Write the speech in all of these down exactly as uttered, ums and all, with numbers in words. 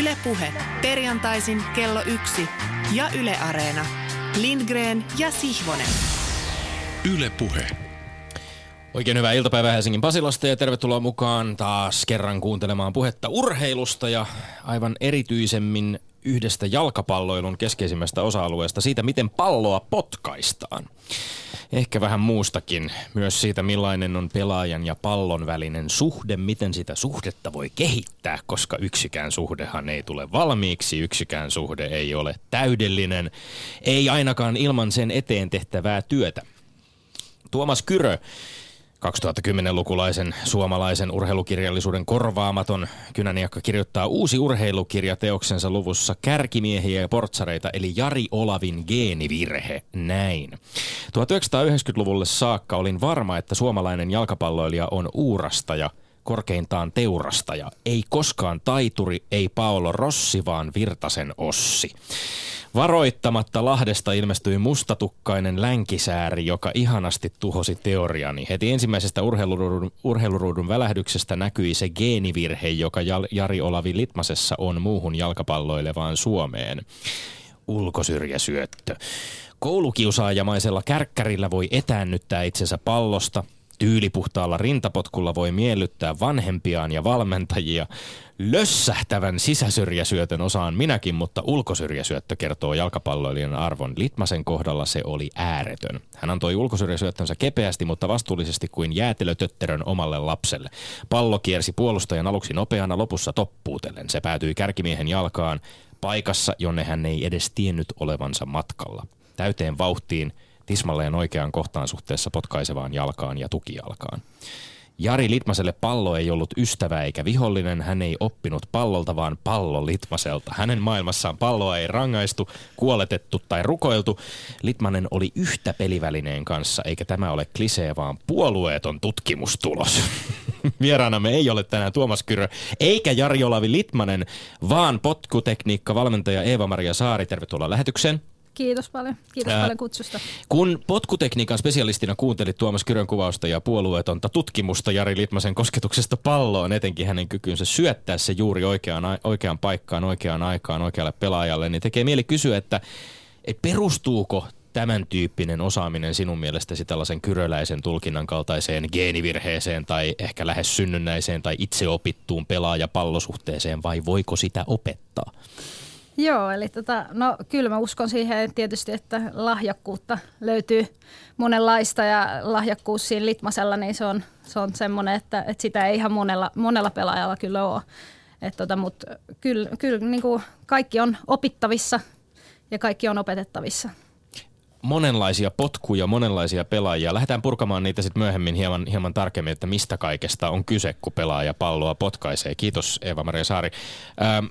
Yle Puhe. Perjantaisin kello yksi ja Yle Areena. Lindgren ja Sihvonen. Yle Puhe. Oikein hyvää iltapäivää Helsingin Pasilasta ja tervetuloa mukaan taas kerran kuuntelemaan puhetta urheilusta ja aivan erityisemmin yhdestä jalkapalloilun keskeisimmästä osa-alueesta, siitä miten palloa potkaistaan. Ehkä vähän muustakin, myös siitä millainen on pelaajan ja pallon välinen suhde, miten sitä suhdetta voi kehittää, koska yksikään suhdehan ei tule valmiiksi, yksikään suhde ei ole täydellinen, ei ainakaan ilman sen eteen tehtävää työtä. Tuomas Kyrö, kaksituhattakymmenlukulaisen suomalaisen urheilukirjallisuuden korvaamaton kynäniakka, kirjoittaa uusi urheilukirja teoksensa luvussa Kärkimiehiä ja portsareita, eli Jari Olavin geenivirhe, näin. tuhatyhdeksänsataayhdeksänkymmentäluvulle saakka olin varma, että suomalainen jalkapalloilija on uurastaja, korkeintaan teurastaja. Ei koskaan taituri, ei Paolo Rossi, vaan Virtasen Ossi. Varoittamatta Lahdesta ilmestyi mustatukkainen länkisääri, joka ihanasti tuhosi teoriani. Heti ensimmäisestä urheiluruudun, urheiluruudun välähdyksestä näkyi se geenivirhe, joka Jari Olavi Litmasessa on muuhun jalkapalloilevaan Suomeen. Ulkosyrjäsyöttö. Koulukiusaajamaisella kärkkärillä voi etäännyttää itsensä pallosta. Tyylipuhtaalla rintapotkulla voi miellyttää vanhempiaan ja valmentajia. Lössähtävän sisäsyrjäsyötön osaan minäkin, mutta ulkosyrjäsyöttö kertoo jalkapalloilijan arvon. Litmasen kohdalla se oli ääretön. Hän antoi ulkosyrjäsyöttönsä kepeästi, mutta vastuullisesti kuin jäätelötötterön omalle lapselle. Pallo kiersi puolustajan aluksi nopeana, lopussa toppuutellen. Se päätyi kärkimiehen jalkaan paikassa, jonne hän ei edes tiennyt olevansa matkalla. Täyteen vauhtiin, tismalleen oikeaan kohtaan suhteessa potkaisevaan jalkaan ja tukijalkaan. Jari Litmaselle pallo ei ollut ystävä eikä vihollinen. Hän ei oppinut pallolta, vaan pallo Litmaselta. Hänen maailmassaan palloa ei rangaistu, kuoletettu tai rukoiltu. Litmanen oli yhtä pelivälineen kanssa, eikä tämä ole klisee, vaan puolueeton tutkimustulos. Vieraanamme ei ole tänään Tuomas Kyrö eikä Jari Olavi Litmanen, vaan potkutekniikka-valmentaja Eeva-Maria Saari. Tervetuloa lähetykseen. Kiitos paljon. Kiitos Ää, paljon kutsusta. Kun potkutekniikan spesialistina kuuntelit Tuomas Kyrön kuvausta ja puolueetonta tutkimusta Jari Litmasen kosketuksesta palloon, etenkin hänen kykynsä syöttää se juuri oikeaan, oikeaan paikkaan, oikeaan aikaan, oikealle pelaajalle, niin tekee mieli kysyä, että et perustuuko tämän tyyppinen osaaminen sinun mielestäsi tällaisen kyröläisen tulkinnan kaltaiseen geenivirheeseen tai ehkä lähes synnynnäiseen tai itseopittuun pelaaja-pallosuhteeseen, vai voiko sitä opettaa? Joo, eli tota, no kyllä mä uskon siihen tietysti, että lahjakkuutta löytyy monenlaista ja lahjakkuus siinä Litmasella, niin se on, se on semmoinen, että, että sitä ei ihan monella, monella pelaajalla kyllä ole. Tota, mutta kyllä, kyllä niin kuin kaikki on opittavissa ja kaikki on opetettavissa. Monenlaisia potkuja, monenlaisia pelaajia. Lähdetään purkamaan niitä sitten myöhemmin hieman, hieman tarkemmin, että mistä kaikesta on kyse, kun pelaaja palloa potkaisee. Kiitos Eeva-Maria Saari. Ähm,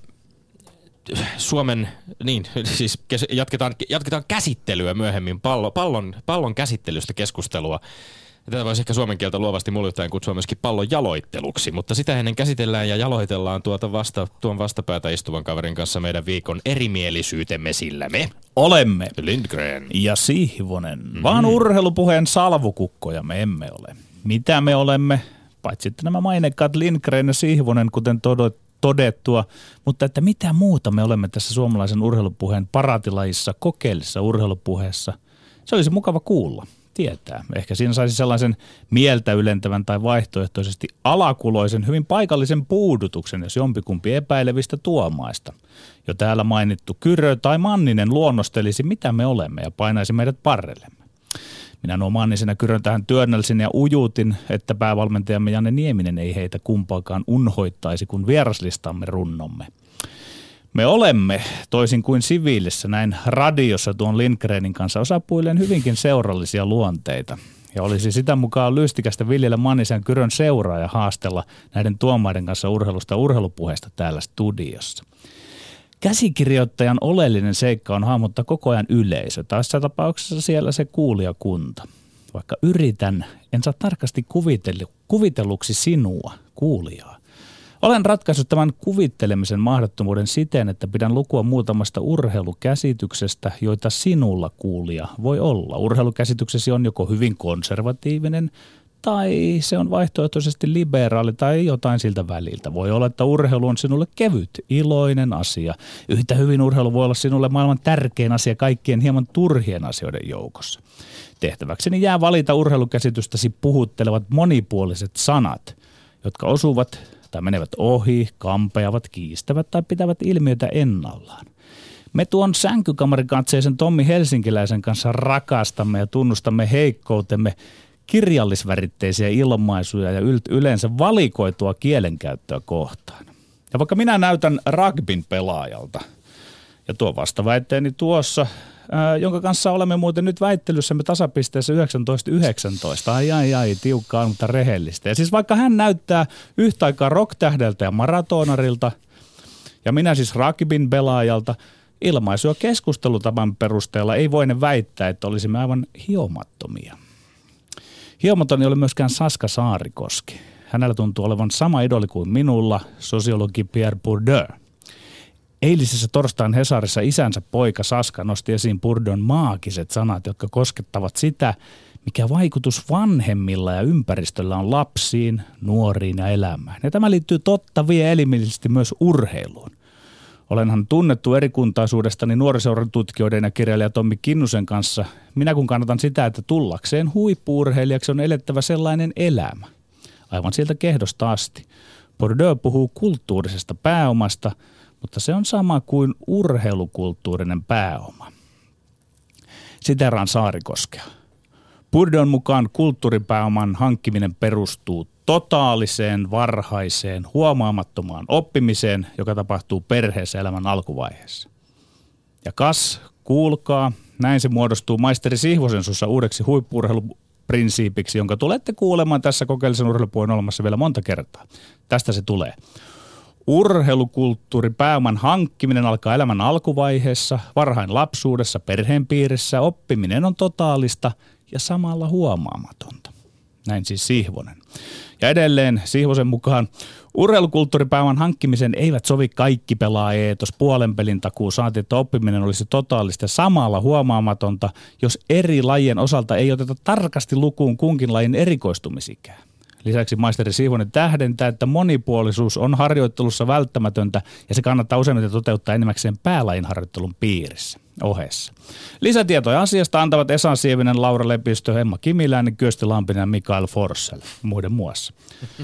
Suomen, niin siis jatketaan, jatketaan käsittelyä myöhemmin, pallo, pallon, pallon käsittelystä keskustelua. Tätä voisi ehkä suomen kieltä luovasti mullittaen kutsua myöskin pallon jaloitteluksi, mutta sitä ennen käsitellään ja jaloitellaan tuota vasta, tuon vastapäätä istuvan kaverin kanssa meidän viikon erimielisyytemme, sillä me olemme Lindgren ja Sihvonen, mm-hmm. vaan urheilupuheen salvukukkoja me emme ole. Mitä me olemme? Paitsi että nämä mainekkaat Lindgren ja Sihvonen, kuten todot, todettua, mutta että mitä muuta me olemme tässä suomalaisen urheilupuheen paratilajissa, kokeellisessa urheilupuheessa. Se olisi mukava kuulla, tietää. Ehkä siinä saisi sellaisen mieltä ylentävän tai vaihtoehtoisesti alakuloisen, hyvin paikallisen puudutuksen, jos jompikumpi epäilevistä tuomaista. Jo täällä mainittu Kyrö tai Manninen luonnostelisi, mitä me olemme ja painaisi meidät parrellemme. Minä nuo Mannisena Kyrön tähän työnnälsin ja ujutin, että päävalmentajamme Janne Nieminen ei heitä kumpaakaan unhoittaisi, kun vieraslistamme runnomme. Me olemme, toisin kuin siviilissä, näin radiossa tuon Lindgrenin kanssa osapuilleen hyvinkin seurallisia luonteita. Ja olisi sitä mukaan lystikästä viljellä Mannisen Kyrön seuraa ja haastella näiden tuomaiden kanssa urheilusta urheilupuheesta täällä studiossa. Käsikirjoittajan oleellinen seikka on hahmottaa koko ajan yleisö, tässä tapauksessa siellä se kuulijakunta. Vaikka yritän, en saa tarkasti kuvitelluksi sinua, kuulijaa. Olen ratkaissut tämän kuvittelemisen mahdottomuuden siten, että pidän lukua muutamasta urheilukäsityksestä, joita sinulla, kuulija, voi olla. Urheilukäsityksesi on joko hyvin konservatiivinen tai se on vaihtoehtoisesti liberaali tai jotain siltä väliltä. Voi olla, että urheilu on sinulle kevyt, iloinen asia. Yhtä hyvin urheilu voi olla sinulle maailman tärkein asia kaikkien hieman turhien asioiden joukossa. Tehtäväkseni jää valita urheilukäsitystäsi puhuttelevat monipuoliset sanat, jotka osuvat tai menevät ohi, kampeavat, kiistävät tai pitävät ilmiötä ennallaan. Me tuon sänkykamarikatseisen Tommi Helsinkiläisen kanssa rakastamme ja tunnustamme heikkoutemme kirjallisväritteisiä ilmaisuja ja yleensä valikoitua kielenkäyttöä kohtaan. Ja vaikka minä näytän rugbyn pelaajalta, ja tuo vastaväitteeni tuossa, ää, jonka kanssa olemme muuten nyt väittelyssämme tasapisteessä yhdeksäntoista yhdeksäntoista. Ai ai ai, tiukkaa, mutta rehellistä. Ja siis vaikka hän näyttää yhtä aikaa rock-tähdeltä ja maratonarilta, ja minä siis rugbyn pelaajalta, ilmaisu- ja keskustelutavan perusteella ei voine väittää, että olisimme aivan hiomattomia. Hiomaton ei ole myöskään Saska Saarikoski. Hänellä tuntuu olevan sama idoli kuin minulla, sosiologi Pierre Bourdieu. Eilisessä torstain Hesarissa isänsä poika Saska nosti esiin Bourdieu'n maagiset sanat, jotka koskettavat sitä, mikä vaikutus vanhemmilla ja ympäristöllä on lapsiin, nuoriin ja elämään. Ja tämä liittyy totta vie elimellisesti myös urheiluun. Olenhan tunnettu erikuntaisuudestani nuoriseuran tutkijoiden ja kirjailija Tommi Kinnusen kanssa. Minä kun kannatan sitä, että tullakseen huippu-urheilijaksi on elettävä sellainen elämä. Aivan sieltä kehdosta asti. Bourdieu puhuu kulttuurisesta pääomasta, mutta se on sama kuin urheilukulttuurinen pääoma. Siteraan Saarikoskea. Bourdieu'n mukaan kulttuuripääoman hankkiminen perustuu totaaliseen, varhaiseen, huomaamattomaan oppimiseen, joka tapahtuu perheessä elämän alkuvaiheessa. Ja kas, kuulkaa, näin se muodostuu maisteri Sihvosen suussa uudeksi huippu-urheiluprinsiipiksi, jonka tulette kuulemaan tässä kokeellisen urheilupuolen olemassa vielä monta kertaa. Tästä se tulee. Urheilukulttuuripääoman hankkiminen alkaa elämän alkuvaiheessa, varhain lapsuudessa, perheen piirissä. Oppiminen on totaalista ja samalla huomaamatonta. Näin siis Sihvonen. Ja edelleen Sihvosen mukaan urheilukulttuuripääoman hankkimisen eivät sovi kaikki pelaajeetos, puolen pelin takuu, saati, että oppiminen olisi totaalista ja samalla huomaamatonta, jos eri lajien osalta ei oteta tarkasti lukuun kunkin lajin erikoistumisikää. Lisäksi maisteri Sihvonen tähdentää, että monipuolisuus on harjoittelussa välttämätöntä ja se kannattaa useimmiten toteuttaa enimmäkseen päälajin harjoittelun piirissä, ohessa. Lisätietoja asiasta antavat Esa Sievinen, Laura Lepistö, Emma Kimiläinen, Kyösti Lampinen ja Mikael Forssell, muiden muassa.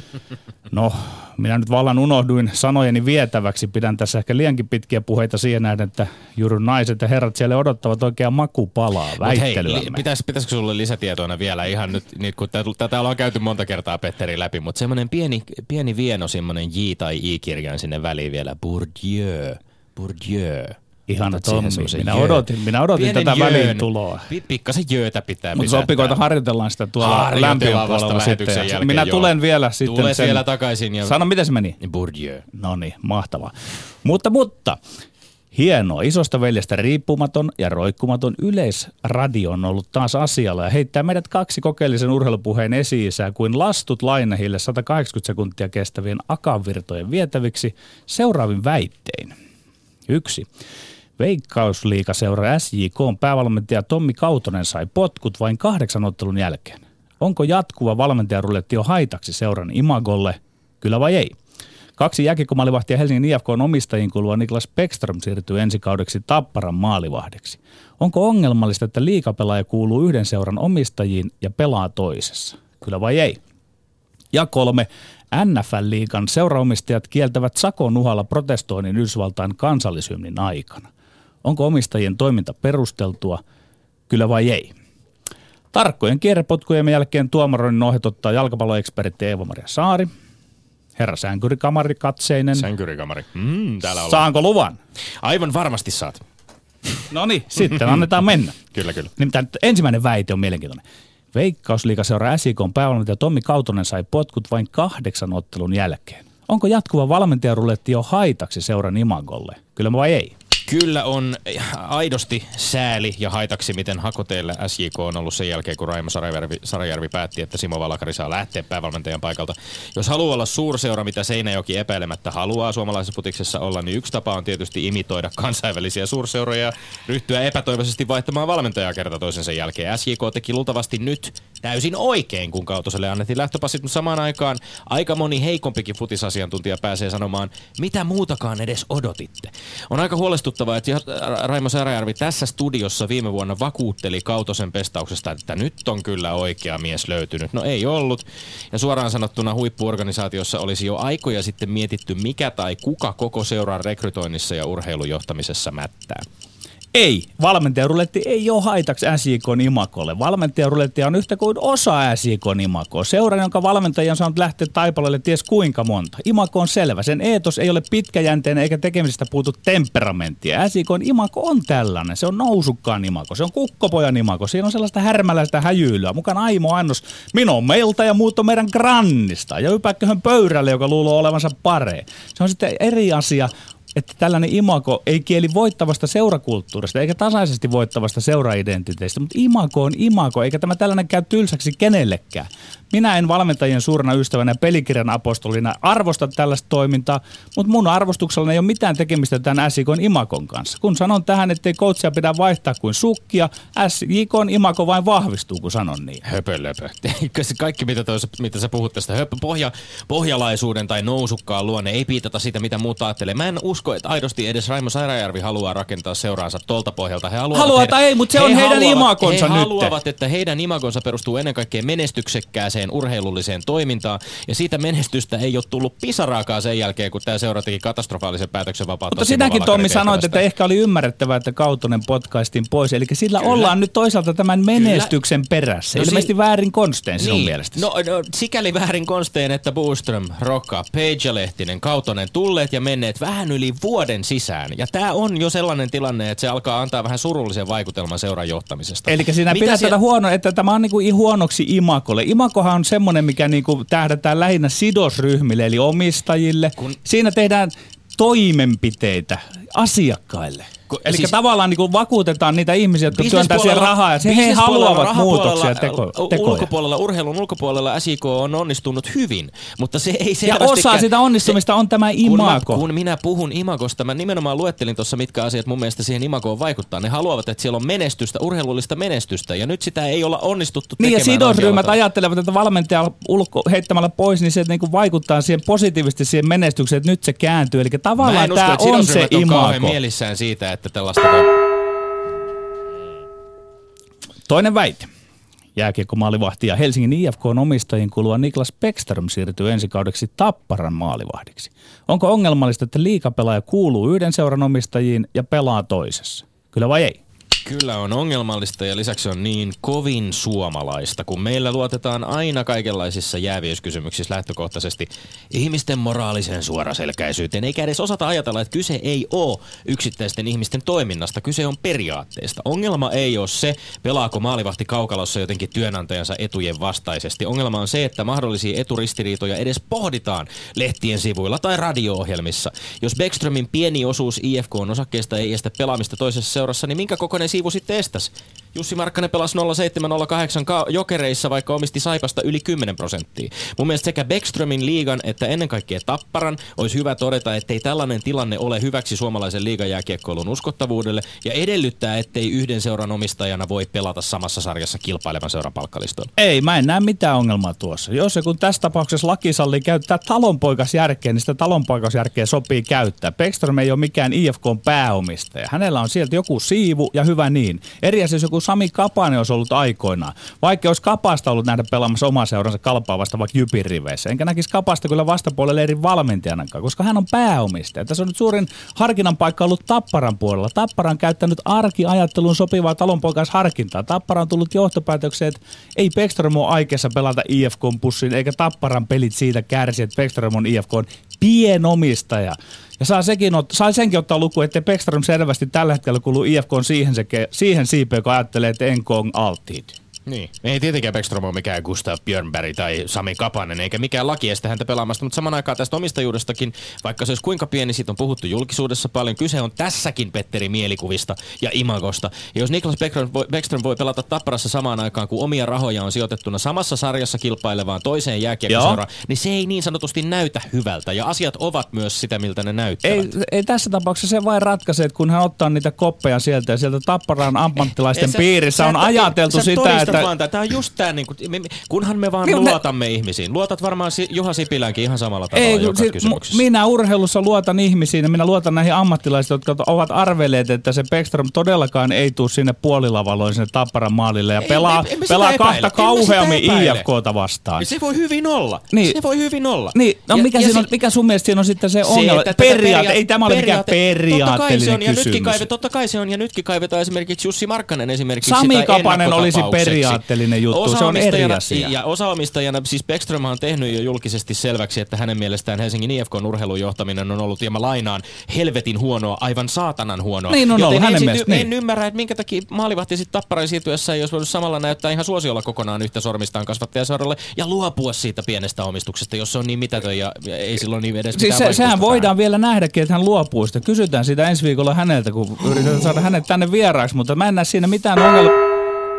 No, minä nyt vallan unohduin sanojeni vietäväksi. Pidän tässä ehkä liiankin pitkiä puheita siihen nähden, että juuri naiset ja herrat siellä odottavat oikein makupalaa väittelyämme. Hei, pitäis, pitäisikö sulle lisätietoina vielä ihan nyt, niin kun tätä ollaan käyty monta kertaa Petteri läpi, mutta semmoinen pieni, pieni vieno, semmoinen J- tai I-kirjain sinne väliin vielä. Bourdieu, Bourdieu. Ihana Tommi, minä odotin, minä odotin tätä väliintuloa. Pikkasen jöötä pitää Mutta sopikoita harjoitellaan sitä tuolla lämpiön puolella sitten. Jälkeen, minä joo. tulen vielä sitten. Tulet sen. vielä takaisin. Ja... Sano, miten se meni? Bourdieu. No niin, mahtavaa. Mutta, mutta, hienoa. Isosta veljestä riippumaton ja roikkumaton Yleisradio on ollut taas asialla ja heittää meidät kaksi kokeellisen urheilupuheen esi-isää kuin lastut Lainehille sata kahdeksankymmentä sekuntia kestävien akavirtojen vietäviksi seuraavin väittein. Yksi. Veikkausliigaseura S J K:n päävalmentaja Tommi Kautonen sai potkut vain kahdeksan ottelun jälkeen. Onko jatkuva valmentajaruletti jo haitaksi seuran imagolle? Kyllä vai ei? Kaksi jääkiekkomaalivahtia Helsingin I F K:n omistajiin kuuluva Niklas Bäckström siirtyy ensi kaudeksi Tapparan maalivahdeksi. Onko ongelmallista, että liigapelaaja kuuluu yhden seuran omistajiin ja pelaa toisessa? Kyllä vai ei? Ja kolme. N F L-liigan seuraomistajat kieltävät sakon uhalla protestoinnin Yhdysvaltain kansallishymnin aikana. Onko omistajien toiminta perusteltua? Kyllä vai ei? Tarkkojen kierrepotkujemme jälkeen tuomaroinnin ohjat ottaa jalkapalloekspertti Eeva-Maria Saari. Herra Sänkyrikamari katseinen. Sänkyrikamari. Mm, täällä ollaan. Saanko luvan? Aivan varmasti saat. No niin, sitten annetaan mennä. Kyllä, kyllä. Nimittäin ensimmäinen väite on mielenkiintoinen. Veikkausliigaseura S J K:n päävalmentaja Tommi Kautonen sai potkut vain kahdeksan ottelun jälkeen. Onko jatkuva valmentajaruletti jo haitaksi seuran imagolle? Kyllä vai ei? Kyllä on aidosti sääli ja haitaksi, miten hakoteille S J K on ollut sen jälkeen, kun Raimo Sarajärvi, Sarajärvi päätti, että Simo Valakari saa lähteä päävalmentajan paikalta. Jos haluaa olla suurseura, mitä Seinäjoki epäilemättä haluaa suomalaisessa futiksessa olla, niin yksi tapa on tietysti imitoida kansainvälisiä suurseuroja ja ryhtyä epätoivoisesti vaihtamaan valmentajaa kerta toisensa jälkeen. S J K teki luultavasti nyt täysin oikein, kun Kautoselle annettiin lähtöpassit, mutta samaan aikaan aika moni heikompikin futisasiantuntija pääsee sanomaan, mitä muutakaan edes odotitte. On aika huolestuttavaa, että Raimo Säräjärvi tässä studiossa viime vuonna vakuutteli Kautosen pestauksesta, että nyt on kyllä oikea mies löytynyt. No ei ollut. Ja suoraan sanottuna huippuorganisaatiossa olisi jo aikoja sitten mietitty, mikä tai kuka koko seuran rekrytoinnissa ja urheilujohtamisessa mättää. Ei, valmentajaruletti ei ole haitaksi S J K:n imagolle. Valmentajaruletti on yhtä kuin osa S J K:n imagoa. Seura, jonka valmentaja on saanut lähteä taipaleelle ties kuinka monta. Imago on selvä. Sen eetos ei ole pitkäjänteinen eikä tekemisestä puutu temperamenttia. S J K:n imago on tällainen. Se on nousukkaan imago. Se on kukkopojan imago. Siinä on sellaista härmäläistä häjyilyä. Mukana Aimo Annos. Minä on meiltä ja muut on meidän grannista. Ja ypäkköhön pöyrälle, joka luuloo olevansa paree. Se on sitten eri asia, että tällainen imago ei kieli voittavasta seurakulttuurista eikä tasaisesti voittavasta seuraidentiteetistä, mutta imago on imago, eikä tämä tällainen käy tylsäksi kenellekään. Minä en valmentajien suurena ystävänä ja pelikirjan apostolina arvosta tällaista toimintaa, mutta mun arvostuksella ei ole mitään tekemistä tämän S J K:n imagon kanssa. Kun sanon tähän, ettei coachia pidä vaihtaa kuin sukkia, S J K:n imago vain vahvistuu, kun sanon niin. Höpölöpö. Kaikki, mitä, toisa, mitä sä puhut tästä höpö, pohja, pohjalaisuuden tai nousukkaan luonne, ei piitata siitä, mitä muut ajattelee. Mä en usko, että aidosti edes Raimo Säräjärvi haluaa rakentaa seuraansa tolta pohjalta. He haluavat, Haluaa tai ei, mutta se he on heidän haluavat, imagonsa he nyt. He haluavat, että heidän imagonsa perustuu ennen kaikkea menestyksekkääseen urheilulliseen toimintaan, ja siitä menestystä ei ole tullut pisaraakaan sen jälkeen, kun tämä seura teki katastrofaalisen päätöksen vapauttaa. Mutta sinäkin, Tommi, sanoit, että ehkä oli ymmärrettävää, että Kautonen potkaistiin pois, eli sillä Kyllä. ollaan nyt toisaalta tämän menestyksen Kyllä. perässä. No, Ilmeisesti si- väärin konstein sinun niin. mielestäsi. No, no sikäli väärin konstein, että Boström, Rokka, Page ja Lehtinen, Kautonen tulleet ja menneet vähän yli vuoden sisään. Ja tämä on jo sellainen tilanne, että se alkaa antaa vähän surullisen vaikutelman seuran johtamisesta. Eli sinä Mitä pidät siellä... tätä huono, että tämä on niinku huonoksi imagolle. Imagohan on semmoinen, mikä niinku tähdätään lähinnä sidosryhmille, eli omistajille. Kun... Siinä tehdään toimenpiteitä asiakkaille. Ko, Eli siis tavallaan niin vakuutetaan niitä ihmisiä, jotka työntää siellä rahaa ja he haluavat muutoksia teko, tekoja. Ulkopuolella, urheilun ulkopuolella S J K on onnistunut hyvin, mutta se ei selvästi... Ja osa sitä onnistumista se, on tämä imago. Kun, mä, kun minä puhun imagosta, mä nimenomaan luettelin tuossa, mitkä asiat mun mielestä siihen imagoon vaikuttaa. Ne haluavat, että siellä on menestystä, urheilullista menestystä, ja nyt sitä ei olla onnistuttu tekemään. Niin ja sidosryhmät ajattelevat, että valmentaja ulko, heittämällä pois, niin se niin vaikuttaa siihen positiivisesti siihen menestykseen, että nyt se kääntyy. Eli tavallaan tämä on se imago. Mielissään siitä, että tällaista... Toinen väite. Jääkiekko-maalivahti ja Helsingin I F K:n omistajien kuuluva Niklas Bäckström siirtyy ensi kaudeksi Tapparan maalivahdiksi. Onko ongelmallista, että liigapelaaja kuuluu yhden seuran omistajiin ja pelaa toisessa? Kyllä vai ei? Kyllä on ongelmallista ja lisäksi on niin kovin suomalaista, kun meillä luotetaan aina kaikenlaisissa jääviyskysymyksissä lähtökohtaisesti ihmisten moraaliseen suoraselkäisyyteen, eikä edes osata ajatella, että kyse ei ole yksittäisten ihmisten toiminnasta, kyse on periaatteesta. Ongelma ei ole se, pelaako maalivahti kaukalossa jotenkin työnantajansa etujen vastaisesti. Ongelma on se, että mahdollisia eturistiriitoja edes pohditaan lehtien sivuilla tai radio-ohjelmissa. Jos Bäckströmin pieni osuus I F K:n osakkeesta ei estä pelaamista toisessa seurassa, niin minkä kokoinen siivu sitten estäisi? Jussi Markkanen pelasi nolla seitsemän nolla kahdeksan Jokereissa, vaikka omisti Saipasta yli kymmenen prosenttia. Mun mielestä sekä Bäckströmin liigan että ennen kaikkea Tapparan olisi hyvä todeta, ettei tällainen tilanne ole hyväksi suomalaisen liigajääkiekkoilun uskottavuudelle ja edellyttää, ettei yhden seuran omistajana voi pelata samassa sarjassa kilpailevan seuran palkkalistoilla. Ei, mä en näe mitään ongelmaa tuossa. Jos ja kun tässä tapauksessa laki sallii käyttää talonpoikasjärkeä, niin sitä talonpoikasjärkeä sopii käyttää. Bäckström ei ole mikään I F K:n pääomistaja. Hänellä on sieltä joku siivu ja hyvä niin. Eri asia, jos joku Sami Kapanen olisi ollut aikoinaan. Vaikka olisi Kapasta ollut nähdä pelaamassa omaa seuransa Kalpaa vasta vaikka Jypin riveissä. Enkä näkisi Kapasta kyllä vastapuolelle eri valmentajanakaan, koska hän on pääomistaja. Tässä on nyt suurin harkinnan paikka ollut Tapparan puolella. Tappara on käyttänyt arkiajatteluun sopivaa talonpoikaisharkintaa. Tappara on tullut johtopäätökseen, että ei Bäckström ole aikeessa pelata I F K:n pussiin, eikä Tapparan pelit siitä kärsi, että Bäckström on I F K:n pienomistaja. Ja saa, sekin, saa senkin ottaa luku, että Bäckström selvästi tällä hetkellä kuuluu I F K:n siihen, siihen siipeen, kun ajattelee, että N K on altid. Niin. Ei tietenkään Bäckström ole mikään Gustav Björnberg tai Sami Kapanen, eikä mikään laki estä häntä pelaamasta, mutta saman aikaan tästä omistajuudestakin, vaikka se olisi kuinka pieni, siitä on puhuttu julkisuudessa paljon. Kyse on tässäkin Petteri mielikuvista ja imagosta. Ja jos Niklas Bäckström voi, Bäckström voi pelata Tapparassa samaan aikaan, kun omia rahoja on sijoitettuna samassa sarjassa kilpailevaan toiseen jääkiekkoseuraan, niin se ei niin sanotusti näytä hyvältä. Ja asiat ovat myös sitä, miltä ne näyttävät. Ei, ei tässä tapauksessa se vain ratkaise, että kun hän ottaa niitä koppeja sieltä ja sieltä Tapparan ammattilaisten piirissä on ajateltu sitä, että vaan, tämä on just tämä, niin kuin, kunhan me vaan niin, luotamme ne... ihmisiin. Luotat varmaan Juha Sipilänkin ihan samalla tavalla ei, joka siis, kysymyksessä. Minä urheilussa luotan ihmisiin ja minä luotan näihin ammattilaisiin, jotka ovat arvelleet, että se Bäckström todellakaan ei tule sinne puolilavaloon sinne Tapparan maalille ja ei, pelaa, ei, ei, pelaa kahta kauheammin I F K:ta vastaan. Se voi hyvin olla. Niin. Se voi hyvin olla. Niin. No, ja, mikä, ja on, se, mikä sun mielestä siinä on sitten se ongelma? Se, periaate, ei tämä ole mikään periaatteellinen totta kai se on, kysymys. Ja kaive, totta kai se on, ja nytkin kaivetaan esimerkiksi Jussi Markkanen esimerkiksi Sami sitä Kapanen olisi periaatteellinen juttu, se on eri asia. Ja osaomistajana, siis Bäckström on tehnyt jo julkisesti selväksi, että hänen mielestään Helsingin I F K:n urheilun johtaminen on ollut, ja mä lainaan, helvetin huonoa, aivan saatanan huonoa. Niin on ollut, hänen mielestä. En ymmärrä, että minkä takia maalivahti sitten Tapparan siirtyessä ei olisi voinut samalla näyttää ihan suosiolla kokonaan yhtä sormistaan kasvattajaseuralle ja luopua siitä pienestä omistuksesta, jos se on niin mitätön ja ei silloin niin edes siis se, sehän voidaan vielä nähdäkin, että hän luopuu sitä. Kysytään sitä ensi viikolla häneltä, kun yritetään saada hänet tänne vieraaksi, mutta mä en näe siinä mitään ongelmaa.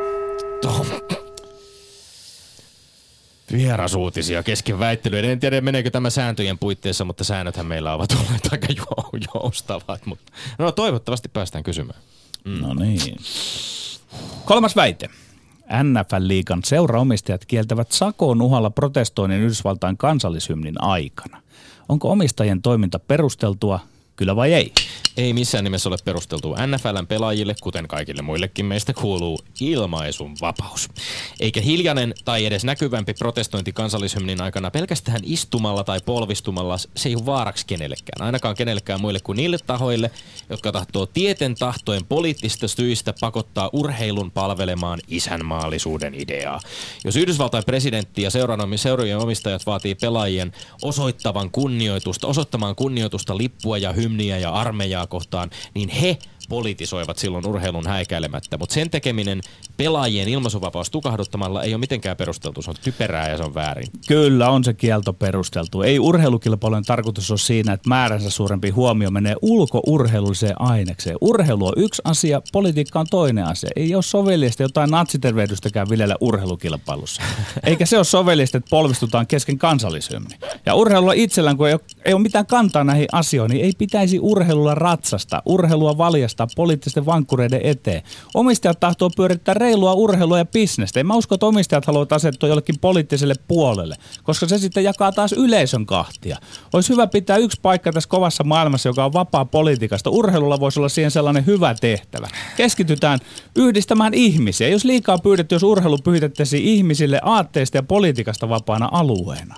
Vierasuutisia kesken väittelyiden. En tiedä, meneekö tämä sääntöjen puitteissa, mutta säännöthän meillä ovat olleet aika joustavat. Mutta no toivottavasti päästään kysymään. Mm. No niin. Kolmas väite. N F L-liigan seuraomistajat kieltävät sakon uhalla protestoinnin Yhdysvaltain kansallishymnin aikana. Onko omistajien toiminta perusteltua? Kyllä vai ei? Ei missään nimessä ole perusteltu. N F L:n pelaajille, kuten kaikille muillekin meistä, kuuluu ilmaisun vapaus. Eikä hiljainen tai edes näkyvämpi protestointi kansallishymnin aikana pelkästään istumalla tai polvistumalla, se ei ole vaaraksi kenellekään. Ainakaan kenellekään muille kuin niille tahoille, jotka tahtoo tieten tahtojen poliittista syistä pakottaa urheilun palvelemaan isänmaallisuuden ideaa. Jos Yhdysvaltain presidentti ja seurojen omistajat vaatii pelaajien osoittavan kunnioitusta, osoittamaan kunnioitusta lippua ja hymniä ja armeijaa kohtaan, niin he politisoivat silloin urheilun häikäilemättä. Mutta sen tekeminen pelaajien ilmaisuvapaus tukahduttamalla ei ole mitenkään perusteltu. Se on typerää ja se on väärin. Kyllä on se kielto perusteltu. Ei urheilukilpailujen tarkoitus ole siinä, että määränsä suurempi huomio menee ulkourheilulliseen ainekseen. Urheilu on yksi asia, politiikka on toinen asia. Ei ole sovellista jotain natsitervehdystäkään viljellä urheilukilpailussa. Eikä se ole sovellista, että polvistutaan kesken kansallishymni. Ja urheilulla itsellään, kun ei ole, ei ole mitään kantaa näihin asioihin, niin ei pitäisi urheilulla ratsasta. Urheilua valjastaa poliittisten vankkureiden eteen. Omistajat tahtoo pyörittää reilua urheilua ja bisnestä. En mä usko, että omistajat haluavat asettua jollekin poliittiselle puolelle, koska se sitten jakaa taas yleisön kahtia. Olisi hyvä pitää yksi paikka tässä kovassa maailmassa, joka on vapaa politiikasta. Urheilulla voisi olla siihen sellainen hyvä tehtävä. Keskitytään yhdistämään ihmisiä. Jos liikaa pyydetty, jos urheilu pyhitettäisiin ihmisille aatteista ja politiikasta vapaana alueena.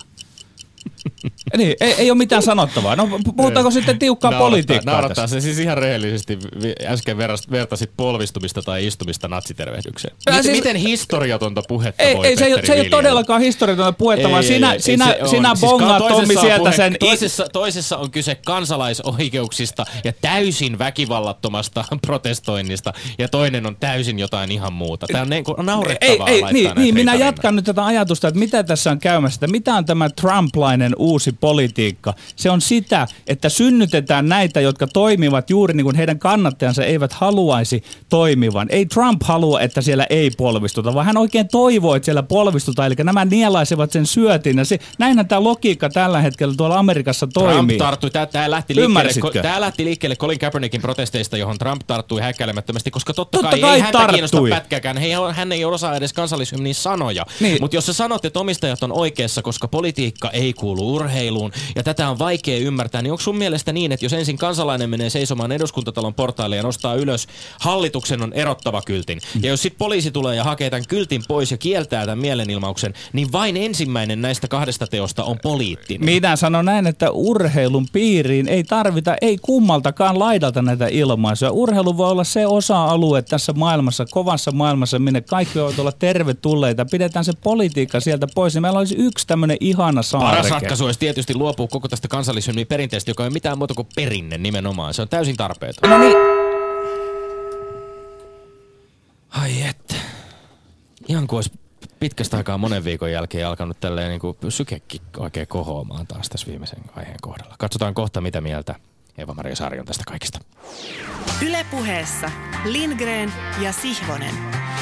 Niin, ei, ei ole mitään sanottavaa. No puhutaanko sitten tiukkaa naurattaa, politiikkaa naurattaa tässä? Se siis ihan rehellisesti äsken vertasit polvistumista tai istumista natsitervehdykseen. Miten, siis, miten historiatonta puhetta ei, voi ei, se, ei, se ei ole todellakaan historiatonta puhetta, ei, vaan sinä, ei, sinä, ei sinä bongaat siis Tommi sieltä puhe, sen... Toisessa, toisessa on kyse kansalaisoikeuksista ja täysin väkivallattomasta protestoinnista ja toinen on täysin jotain ihan muuta. Tämä on, niin, on naurettavaa ei, ei, laittaa niin, näitä niin, minä rinnan. Jatkan nyt tätä ajatusta, että mitä tässä on käymässä, että mitä on tämä Trumplainen uusi politiikka. Se on sitä, että synnytetään näitä, jotka toimivat juuri niin kuin heidän kannattajansa eivät haluaisi toimivan. Ei Trump halua, että siellä ei polvistuta, vaan hän oikein toivoo, että siellä polvistutaan. Eli nämä nielaisevat sen syötin. Ja se, näinhän tämä logiikka tällä hetkellä tuolla Amerikassa toimii. Trump tarttui. Tämä, tämä, lähti liikkeelle, tämä lähti liikkeelle Colin Kaepernickin protesteista, johon Trump tarttui häkkäilemättömästi, koska totta, totta kai, kai ei häntä tarttui. Kiinnosta pätkääkään. Hei, hän ei osaa edes kansallishymnin sanoja. Niin. Mutta jos sä sanot, että omistajat on oikeassa, koska politiikka ei kuulu urheiluun, ja tätä on vaikea ymmärtää, niin onko sun mielestä niin, että jos ensin kansalainen menee seisomaan eduskuntatalon portaille ja nostaa ylös hallituksen on erottava kyltin, ja jos sitten poliisi tulee ja hakee tämän kyltin pois ja kieltää tämän mielenilmauksen, niin vain ensimmäinen näistä kahdesta teosta on poliittinen. Minä sanon näin, että urheilun piiriin ei tarvita, ei kummaltakaan laidalta näitä ilmaisuja. Urheilu voi olla se osa-alue tässä maailmassa, kovassa maailmassa, minne kaikki voivat olla tervetulleita. Pidetään se politiikka sieltä pois, niin meillä olisi yksi tämmöinen ihana saareke. Paras ratkaisu olisi tietysti luopua koko tästä kansallishymnin perinteestä, joka ei ole mitään muuta kuin perinne nimenomaan. Se on täysin tarpeeton. No niin. Ai että. Ihan kuin olisi pitkästä aikaa monen viikon jälkeen alkanut tälleen niin kuin sykekin oikein kohoamaan taas tässä viimeisen aiheen kohdalla. Katsotaan kohta, mitä mieltä Eeva-Maria Saari on tästä kaikesta. Yle Puheessa Lindgren ja Sihvonen.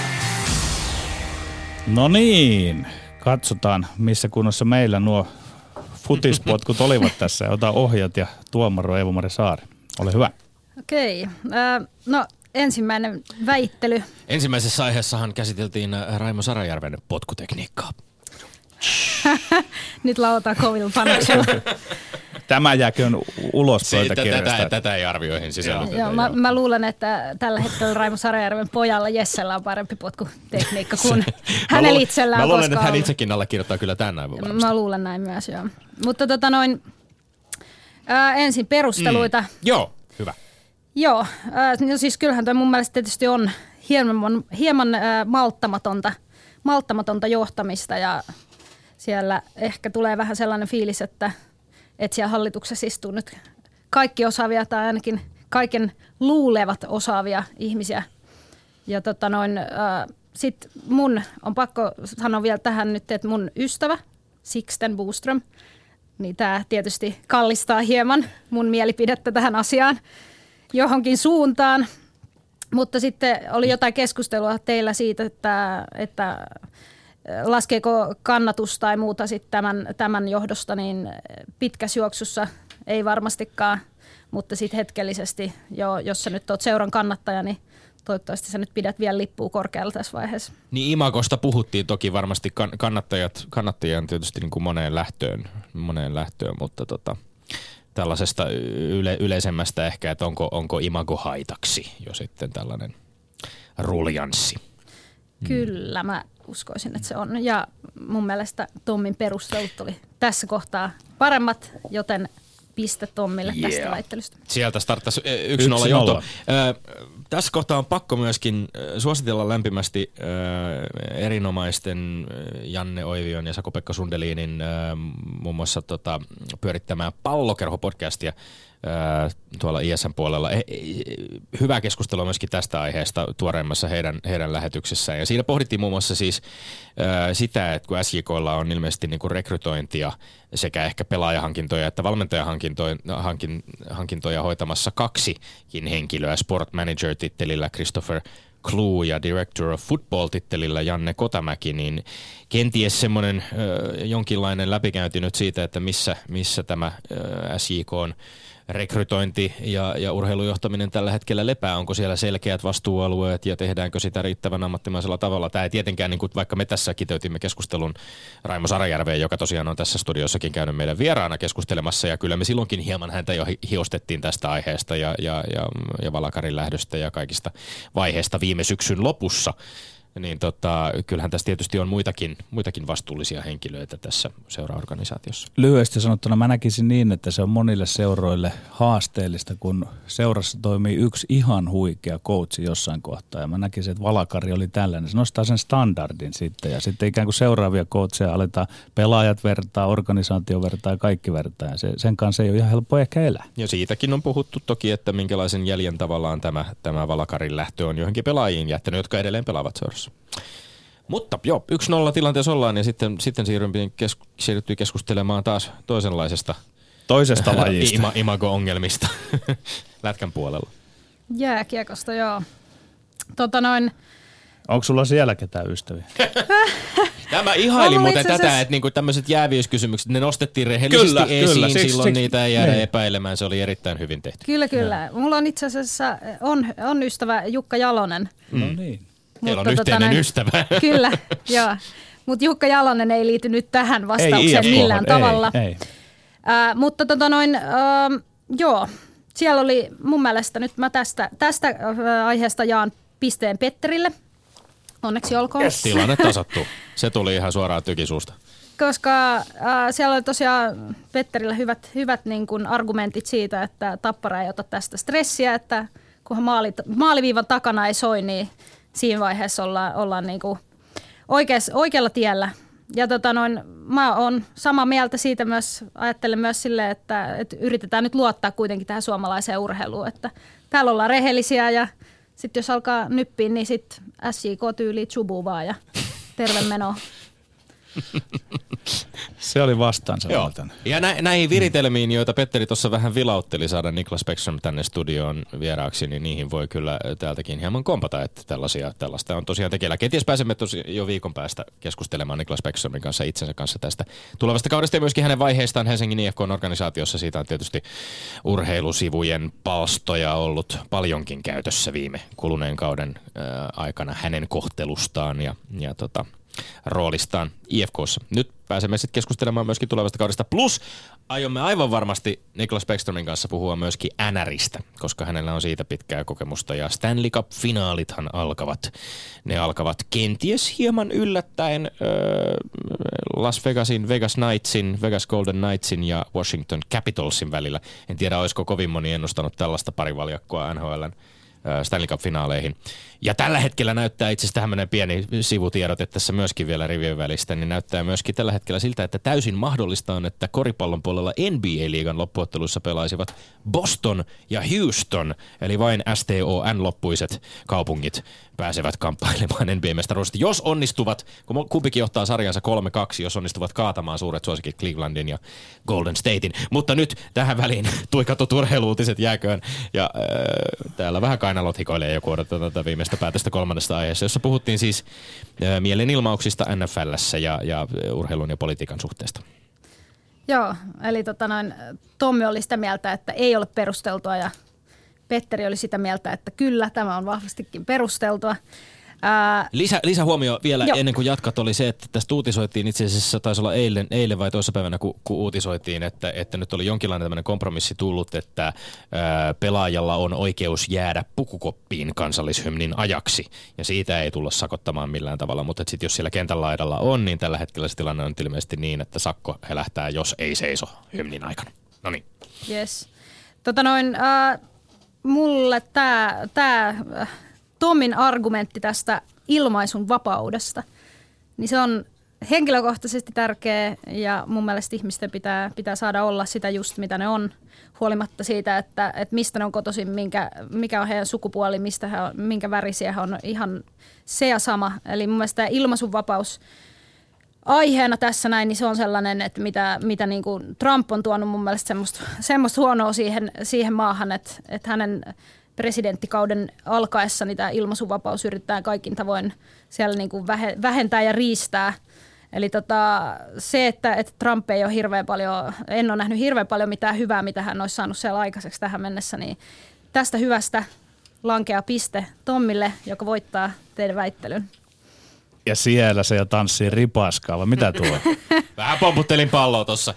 No niin, katsotaan missä kunnossa meillä nuo futispotkut olivat tässä. Ota ohjat ja tuomaro Eeva-Maria Saari. Ole hyvä. Okei. Äh, no ensimmäinen väittely. Ensimmäisessä aiheessahan käsiteltiin Raimo Sarajärven potkutekniikkaa. Nyt lautaa kovilla panoksella. Tämä jääköön ulos pöytäkirjasta. Tätä, tätä ei arvioihin sisällytetä. Joo, mä, mä luulen, että tällä hetkellä Raimo Sarajärven pojalla Jessellä on parempi potkutekniikka kuin hänellä itsellään. Mä luulen, että hän ollut. itsekin allekirjoittaa kyllä tämän näin varmasti. Mä luulen näin myös, joo. Mutta tota noin, ää, ensin perusteluita. Mm. Joo, hyvä. Joo, ää, no siis kyllähän toi mun mielestä tietysti on hieman, hieman ää, malttamatonta, malttamatonta johtamista ja siellä ehkä tulee vähän sellainen fiilis, että, että siellä hallituksessa istuu nyt kaikki osaavia tai ainakin kaiken luulevat osaavia ihmisiä. Ja tota noin, äh, sit mun on pakko sanoa vielä tähän nyt, että mun ystävä Sixten Boström, niin tää tietysti kallistaa hieman mun mielipidettä tähän asiaan johonkin suuntaan. Mutta sitten oli jotain keskustelua teillä siitä, että, että laskeeko kannatus tai muuta sitten tämän, tämän johdosta, niin pitkässä juoksussa ei varmastikaan, mutta sitten hetkellisesti, jo, jos sä nyt oot seuran kannattaja, niin toivottavasti sä nyt pidät vielä lippua korkealla tässä vaiheessa. Niin imagosta puhuttiin toki varmasti kannattajat, kannattajia on tietysti niin kuin moneen lähtöön, moneen lähtöön mutta tota, tällaisesta yle, yleisemmästä ehkä, että onko, onko imago haitaksi jo sitten tällainen ruljanssi. Kyllä, mä uskoisin, että se on. Ja mun mielestä Tommin perustelut oli tässä kohtaa paremmat, joten piste Tommille yeah. tästä väittelystä. Sieltä starttasi yksi nolla johto. Tässä kohtaa on pakko myöskin suositella lämpimästi äh, erinomaisten Janne Oivion ja Saku-Pekka Sundelinin äh, muun muassa tota, pyörittämää Pallokerho-podcastia äh, tuolla I S N-puolella. Eh, hyvää keskustelua myöskin tästä aiheesta tuoreimmassa heidän, heidän lähetyksessään. Ja siinä pohdittiin muun muassa siis äh, sitä, että kun S J K:lla on ilmeisesti niin kuin rekrytointia sekä ehkä pelaajahankintoja että valmentajahankintoja hoitamassa kaksikin henkilöä sport manager-tittelillä Christopher Kluu ja Director of Football-tittelillä Janne Kotamäki, niin kenties semmoinen ö, jonkinlainen läpikäynti nyt siitä, että missä, missä tämä ö, S J K:n rekrytointi ja, ja urheilujohtaminen tällä hetkellä lepää. Onko siellä selkeät vastuualueet ja tehdäänkö sitä riittävän ammattimaisella tavalla? Tämä ei tietenkään, niin kuin vaikka me tässä kiteytimme keskustelun Raimo Sarajärveen, joka tosiaan on tässä studiossakin käynyt meidän vieraana keskustelemassa, ja kyllä me silloinkin hieman häntä jo hiostettiin tästä aiheesta ja, ja, ja, ja Valakarin lähdöstä ja kaikista vaiheista viime syksyn lopussa. Niin tota, kyllähän tässä tietysti on muitakin, muitakin vastuullisia henkilöitä tässä seuraorganisaatiossa. Lyhyesti sanottuna mä näkisin niin, että se on monille seuroille haasteellista, kun seurassa toimii yksi ihan huikea coachi jossain kohtaa. Ja mä näkisin, että Valakari oli tällainen. Se nostaa sen standardin sitten ja sitten ikään kuin seuraavia coacheja aletaan pelaajat vertaa, organisaatio vertaa ja kaikki vertaa. Ja se, sen kanssa ei ole ihan helppo ehkä elää. Ja siitäkin on puhuttu toki, että minkälaisen jäljen tavallaan tämä, tämä Valakarin lähtö on johonkin pelaajiin jättänyt, jotka edelleen pelaavat seurassa. Mutta joo, yksi nolla tilanteessa ollaan ja sitten, sitten siirryttiin kes, siirryttiin keskustelemaan taas toisenlaisesta toisesta lajista. Ima, imago-ongelmista lätkän puolella. Jääkiekosta, joo. Tota noin. Onko sulla siellä ketään ystäviä? Tämä ihaili muuten tätä, että niinku tämmöiset jääviyskysymykset, ne nostettiin rehellisesti kyllä, esiin, kyllä. Siksi, silloin siksi, niitä ei jäädä niin. epäilemään, se oli erittäin hyvin tehty. Kyllä, kyllä. Mulla on itse asiassa, on, on ystävä Jukka Jalonen. Mm. No niin. Teillä on yhteinen tota, ystävä. Kyllä, joo. Mutta Jukka Jalonen ei liity nyt tähän vastaukseen ei, millään ei, tavalla. Ei, ei. Äh, mutta tota noin, äh, joo, siellä oli mun mielestä nyt mä tästä, tästä äh, aiheesta jaan pisteen Petterille. Onneksi olkoon. Yes. Tilanne tasattu. Se tuli ihan suoraan tykisuusta. Koska äh, siellä oli tosiaan Petterillä hyvät, hyvät niin kun argumentit siitä, että Tappara ei ota tästä stressiä, että kunhan maali, maaliviivan takana ei soi, niin siinä vaiheessa ollaan, ollaan niin kuin oikeas, oikealla tiellä. Ja tota noin, mä oon samaa mieltä siitä myös, ajattelen myös silleen, että, että yritetään nyt luottaa kuitenkin tähän suomalaiseen urheiluun. Että täällä ollaan rehellisiä ja sitten jos alkaa nyppiä, niin sitten S J K-tyyliin tsubuu vaan ja terve meno. Se oli vastaansa. Joo. Ja nä- näihin viritelmiin, joita Petteri tuossa vähän vilautteli saada Niklas Bäckström tänne studioon vieraaksi, niin niihin voi kyllä täältäkin hieman kompata, että tällaisia, tällaista on tosiaan tekeillä. Kenties pääsemme tosi jo viikon päästä keskustelemaan Niklas Bäckströmin kanssa itsensä kanssa tästä tulevasta kaudesta ja myöskin hänen vaiheistaan Helsingin I F K-organisaatiossa. Siitä on tietysti urheilusivujen palstoja ollut paljonkin käytössä viime kuluneen kauden ää, aikana hänen kohtelustaan ja, ja tota, roolistaan I F K:ssa. Nyt pääsemme sitten keskustelemaan myöskin tulevasta kaudesta. Plus aiomme aivan varmasti Niklas Bäckströmin kanssa puhua myöskin N R:stä, koska hänellä on siitä pitkää kokemusta. Ja Stanley Cup-finaalithan alkavat. Ne alkavat kenties hieman yllättäen äh, Las Vegasin, Vegas Knightsin, Vegas Golden Knightsin ja Washington Capitalsin välillä. En tiedä, olisiko kovin moni ennustanut tällaista parivaljakkoa N H L:n Stanley Cup-finaaleihin. Ja tällä hetkellä näyttää itse asiassa tämmöinen pieni sivutiedote tässä myöskin vielä rivien välistä, niin näyttää myöskin tällä hetkellä siltä, että täysin mahdollista on, että koripallon puolella N B A-liigan loppuotteluissa pelaisivat Boston ja Houston, eli vain S T O N-loppuiset kaupungit pääsevät kamppailemaan N B A-mestaruudesta. Jos onnistuvat, kun kumpikin johtaa sarjansa kolme kaksi, jos onnistuvat kaatamaan suuret suosikit Clevelandin ja Golden Statein. Mutta nyt tähän väliin tuikatut urheilu-uutiset jääköön, ja äh, täällä vähän kainalot hikoilee joku odotetaan tätä viimeistä päätöstä kolmannesta aiheessa, jossa puhuttiin siis äh, mielenilmauksista N F L:ssä ja, ja urheilun ja politiikan suhteesta. Joo, eli tota noin, Tommi oli sitä mieltä, että ei ole perusteltua ja Petteri oli sitä mieltä, että kyllä, tämä on vahvastikin perusteltua. Ää, Lisä, lisähuomio vielä jo. ennen kuin jatkat oli se, että tästä uutisoitiin itse asiassa, taisi olla eilen, eilen vai toissapäivänä, kun, kun uutisoitiin, että, että nyt oli jonkinlainen tämmöinen kompromissi tullut, että ää, pelaajalla on oikeus jäädä pukukoppiin kansallishymnin ajaksi, ja siitä ei tulla sakottamaan millään tavalla, mutta sitten jos siellä kentän laidalla on, niin tällä hetkellä se tilanne on ilmeisesti niin, että sakko helähtää, jos ei seiso hymnin aikana. No niin. Yes. Tota noin, äh, mulle tämä tää, äh, Tommin argumentti tästä ilmaisun vapaudesta, niin se on henkilökohtaisesti tärkeä ja mun mielestä ihmisten pitää, pitää saada olla sitä just mitä ne on, huolimatta siitä, että, että mistä ne on kotoisin, minkä, mikä on heidän sukupuoli, mistä he on, minkä värisiä he on, ihan se ja sama. Eli mun mielestä tämä ilmaisunvapaus aiheena tässä näin, niin se on sellainen, että mitä, mitä niin kuin Trump on tuonut mun mielestä semmoista, semmoista huonoa siihen, siihen maahan, että, että hänen presidenttikauden alkaessa niin tämä ilmaisuvapaus yrittää kaikin tavoin siellä niin kuin vähentää ja riistää. Eli tota, se, että, että Trump ei ole hirveän paljon, en ole nähnyt hirveän paljon mitään hyvää, mitä hän olisi saanut siellä aikaiseksi tähän mennessä, niin tästä hyvästä lankea piste Tommille, joka voittaa teidän väittelyn. Ja siellä se jo tanssii ripaskaa, vai mitä tuo? Vähän pomputtelin palloa tossa.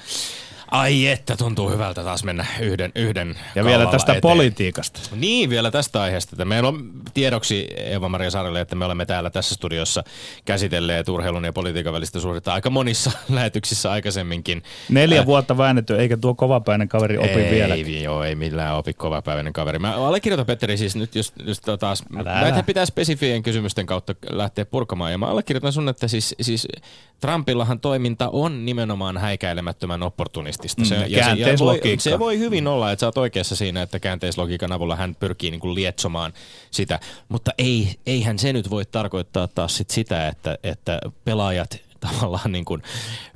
Ai että, tuntuu hyvältä taas mennä yhden yhden Ja vielä tästä eteen. politiikasta. Niin, vielä tästä aiheesta. Että meillä on tiedoksi Eeva-Maria Saarelle, että me olemme täällä tässä studiossa käsitelleet urheilun ja politiikan välistä suhdetta aika monissa lähetyksissä aikaisemminkin. Neljä Ää, vuotta väännetty, eikä tuo kovapäinen kaveri opi ei, vielä. Ei, joo, ei millään opi kovapäiväinen kaveri. Mä allekirjoitan, Petteri, siis nyt jos, jos taas, näitä pitää spesifien kysymysten kautta lähteä purkamaan. Ja mä allekirjoitan sun, että siis, siis Trumpillahan toiminta on nimenomaan häikäilemättömän opportunistista. Se, Mm, ja se, ja voi, se voi hyvin olla, että sä oot oikeassa siinä, että käänteislogiikan avulla hän pyrkii niin kuin lietsomaan sitä. Mutta ei, eihän se nyt voi tarkoittaa taas sit sitä, että, että pelaajat tavallaan niin kuin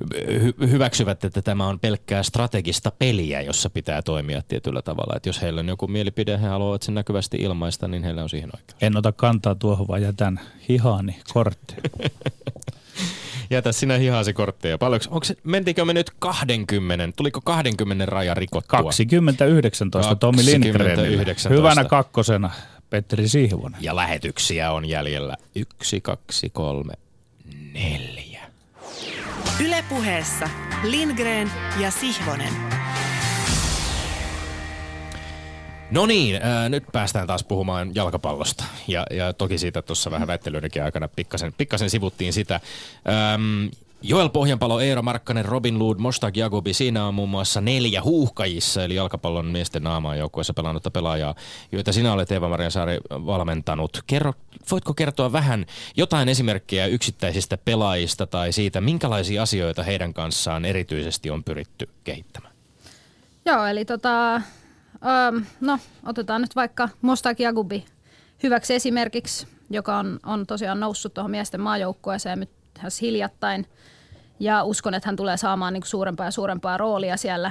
hy- hyväksyvät, että tämä on pelkkää strategista peliä, jossa pitää toimia tietyllä tavalla. Että jos heillä on joku mielipide, he haluavat sen näkyvästi ilmaista, niin heillä on siihen oikeus. En ota kantaa tuohon, vaan jätän hihaani korttiin. Jätä sinä hihaasi kortteja. Paljonko, onko se, mentiinkö me nyt kaksikymmentä, tuliko kaksikymmentä raja rikottua? kaksikymmentä yhdeksäntoista Tommi Lindgrenille. Hyvänä kakkosena Petteri Sihvonen. Ja lähetyksiä on jäljellä yksi, kaksi, kolme, neljä. Yle Puheessa Lindgren ja Sihvonen. No niin, äh, nyt päästään taas puhumaan jalkapallosta. Ja, ja toki siitä tuossa vähän väittelyydenkin aikana pikkasen, pikkasen sivuttiin sitä. Ähm, Joel Pohjanpalo, Eero Markkanen, Robin Lod, Moshtaq Yagubi, siinä on muun muassa neljä huuhkajissa, eli jalkapallon miesten naamaan joukkueessa pelannutta pelaajaa, joita sinä olet, Eeva-Maria Saari, valmentanut. Kerro, voitko kertoa vähän jotain esimerkkejä yksittäisistä pelaajista tai siitä, minkälaisia asioita heidän kanssaan erityisesti on pyritty kehittämään? Joo, eli tota... Öö, no, otetaan nyt vaikka Moshtaq Yagubi hyväksi esimerkiksi, joka on, on tosiaan noussut tuohon miesten maajoukkueeseen nyt hiljattain. Ja uskon, että hän tulee saamaan niin kuin suurempaa ja suurempaa roolia siellä.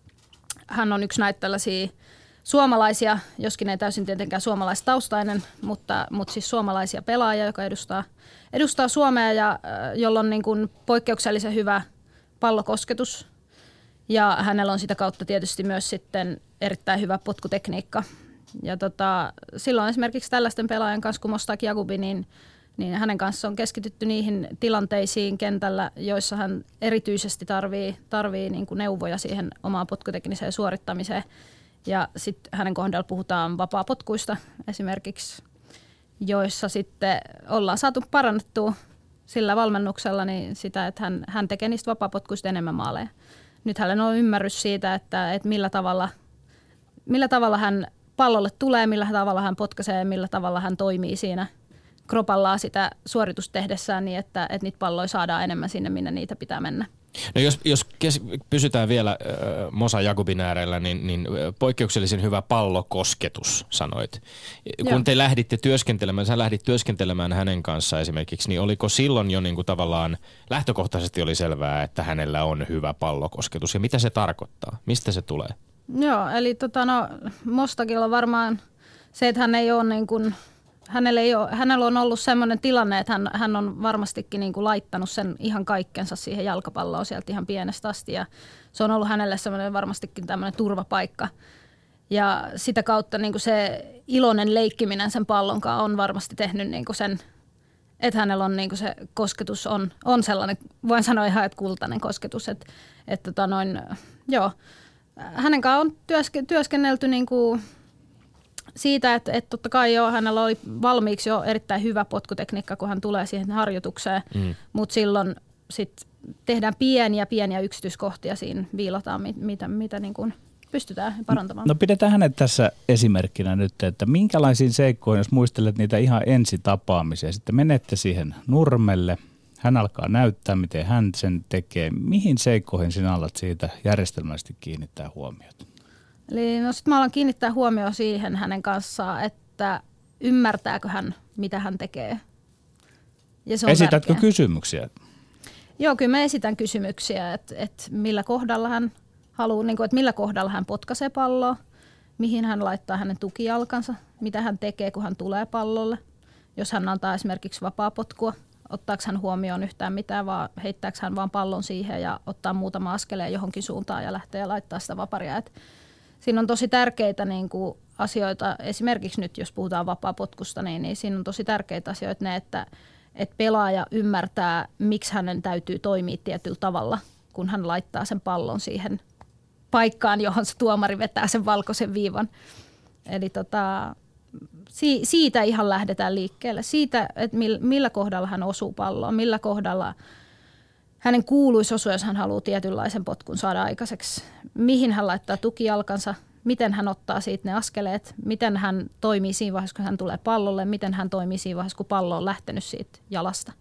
Hän on yksi näitä tällaisia suomalaisia, joskin ei täysin tietenkään suomalaistaustainen, mutta, mutta siis suomalaisia pelaajia, joka edustaa, edustaa Suomea ja jolla on niin kuin poikkeuksellisen hyvä pallokosketus. Ja hänellä on sitä kautta tietysti myös sitten erittäin hyvä potkutekniikka. Ja tota, silloin esimerkiksi tällaisten pelaajan kanssa kuin Mostak Yagubi, niin, niin hänen kanssa on keskitytty niihin tilanteisiin kentällä, joissa hän erityisesti tarvii, tarvii niin kuin neuvoja siihen omaan potkutekniseen suorittamiseen. Ja sitten hänen kohdalla puhutaan vapaapotkuista esimerkiksi, joissa sitten ollaan saatu parannettua sillä valmennuksella niin sitä, että hän, hän tekee niistä vapaapotkuista enemmän maaleja. Nyt hänellä on ymmärrys siitä, että, että millä, tavalla, millä tavalla hän pallolle tulee, millä tavalla hän potkaisee ja millä tavalla hän toimii siinä kropallaan sitä suoritusta tehdessään niin, että, että niitä palloja saadaan enemmän sinne, minne niitä pitää mennä. No jos, jos kes, pysytään vielä äh, Mosa Yagubin äärellä, niin, niin poikkeuksellisen hyvä pallokosketus sanoit. Kun Joo. te lähditte työskentelemään, sä lähdit työskentelemään hänen kanssaan esimerkiksi, niin oliko silloin jo niin kuin tavallaan lähtökohtaisesti oli selvää, että hänellä on hyvä pallokosketus ja mitä se tarkoittaa? Mistä se tulee? Joo, eli tota no, Mostakilla varmaan se, että hän ei ole niin kuin Hänellä, ei ole, hänellä on ollut sellainen tilanne, että hän, hän on varmastikin niin kuin laittanut sen ihan kaikkensa siihen jalkapalloon sieltä ihan pienestä asti. Ja se on ollut hänelle sellainen varmastikin tämmöinen turvapaikka. Ja sitä kautta niin kuin se iloinen leikkiminen sen pallonkaan on varmasti tehnyt niin kuin sen, että hänellä on niin kuin se kosketus on, on sellainen, voin sanoa ihan, että kultainen kosketus. Että, että tota noin, joo. Hänen kanssaan on työske, työskennelty niin kuin siitä, että, että totta kai jo hänellä oli valmiiksi jo erittäin hyvä potkutekniikka, kun hän tulee siihen harjoitukseen, mm. mutta silloin sit tehdään pieniä, pieniä yksityiskohtia siinä, viilataan, mitä, mitä niin kuin pystytään parantamaan. No pidetään hänet tässä esimerkkinä nyt, että minkälaisiin seikkoihin, jos muistelet niitä ihan ensitapaamisia, sitten menette siihen nurmelle, hän alkaa näyttää, miten hän sen tekee. Mihin seikkoihin sinä alat siitä järjestelmällisesti kiinnittää huomiota? Eli no sitten mä alan kiinnittää huomioon siihen hänen kanssaan, että ymmärtääkö hän, mitä hän tekee. Ja se on Esitätkö tärkeä. kysymyksiä? Joo, kyllä mä esitän kysymyksiä, että, että millä kohdalla hän haluaa, niin kuin, että millä kohdalla hän potkaisee palloa, mihin hän laittaa hänen tukijalkansa, mitä hän tekee, kun hän tulee pallolle. Jos hän antaa esimerkiksi vapaapotkua, ottaako hän huomioon yhtään mitään, vaan heittääkö hän vaan pallon siihen ja ottaa muutama askeleen johonkin suuntaan ja lähtee ja laittaa sitä vaparia. Että siinä on tosi tärkeitä niin kuin asioita, esimerkiksi nyt jos puhutaan vapaapotkusta, niin, niin siinä on tosi tärkeitä asioita ne, että, että pelaaja ymmärtää, miksi hänen täytyy toimia tietyllä tavalla, kun hän laittaa sen pallon siihen paikkaan, johon se tuomari vetää sen valkoisen viivan. Eli tota, si, siitä ihan lähdetään liikkeelle, siitä, että millä kohdalla hän osuu palloon, millä kohdalla hänen kuuluisi osua, jos hän haluaa tietynlaisen potkun saada aikaiseksi. Mihin hän laittaa tukijalkansa, miten hän ottaa siitä ne askeleet, miten hän toimii siinä vaiheessa, kun hän tulee pallolle, miten hän toimii siinä vaiheessa, kun pallo on lähtenyt siitä jalasta.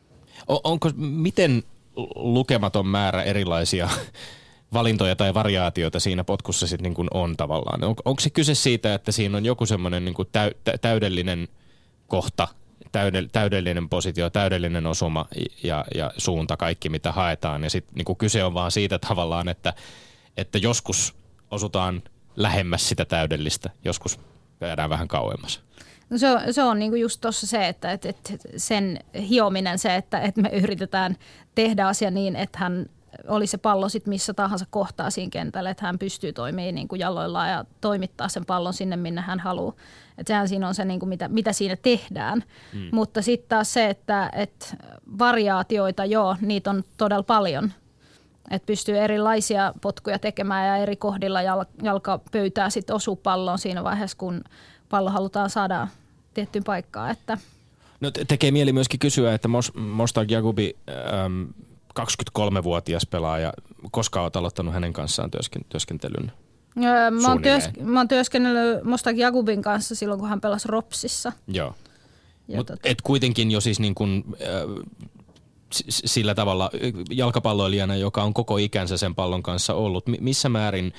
Onko miten lukematon määrä erilaisia valintoja tai variaatioita siinä potkussa sitten niin kuin on tavallaan? On, onko se kyse siitä, että siinä on joku semmoinen niin kuin täy, täydellinen kohta, täydellinen positio, täydellinen osuma ja, ja suunta, kaikki mitä haetaan. Ja sitten niin kyse on vaan siitä tavallaan, että, että joskus osutaan lähemmäs sitä täydellistä, joskus jäädään vähän kauemmas. No se on, se on niinku just tuossa se, että, että, että sen hiominen, se, että, että me yritetään tehdä asia niin, että hän oli se pallo sit missä tahansa kohtaa siinä kentällä, että hän pystyy toimimaan niin kuin jaloillaan ja toimittaa sen pallon sinne, minne hän haluaa. Että sehän siinä on se, niin kuin mitä, mitä siinä tehdään. Mm. Mutta sitten taas se, että, että variaatioita, joo, niitä on todella paljon. Että pystyy erilaisia potkuja tekemään ja eri kohdilla jal- jalkapöytää sitten osuu palloon siinä vaiheessa, kun pallo halutaan saada tiettyyn paikkaan. Että no te- tekee mieli myöskin kysyä, että Mos- Mostak Yagubi, äm, kaksikymmentäkolmevuotias pelaaja, koska olet aloittanut hänen kanssaan työsken- työskentelyn? Öö, mä, oon työsk- mä oon työskennellyt Mostak Yagubin kanssa silloin, kun hän pelasi Ropsissa. Joo, mutta tota et kuitenkin jo siis niin kuin, äh, s- sillä tavalla jalkapalloilijana, joka on koko ikänsä sen pallon kanssa ollut. M- missä määrin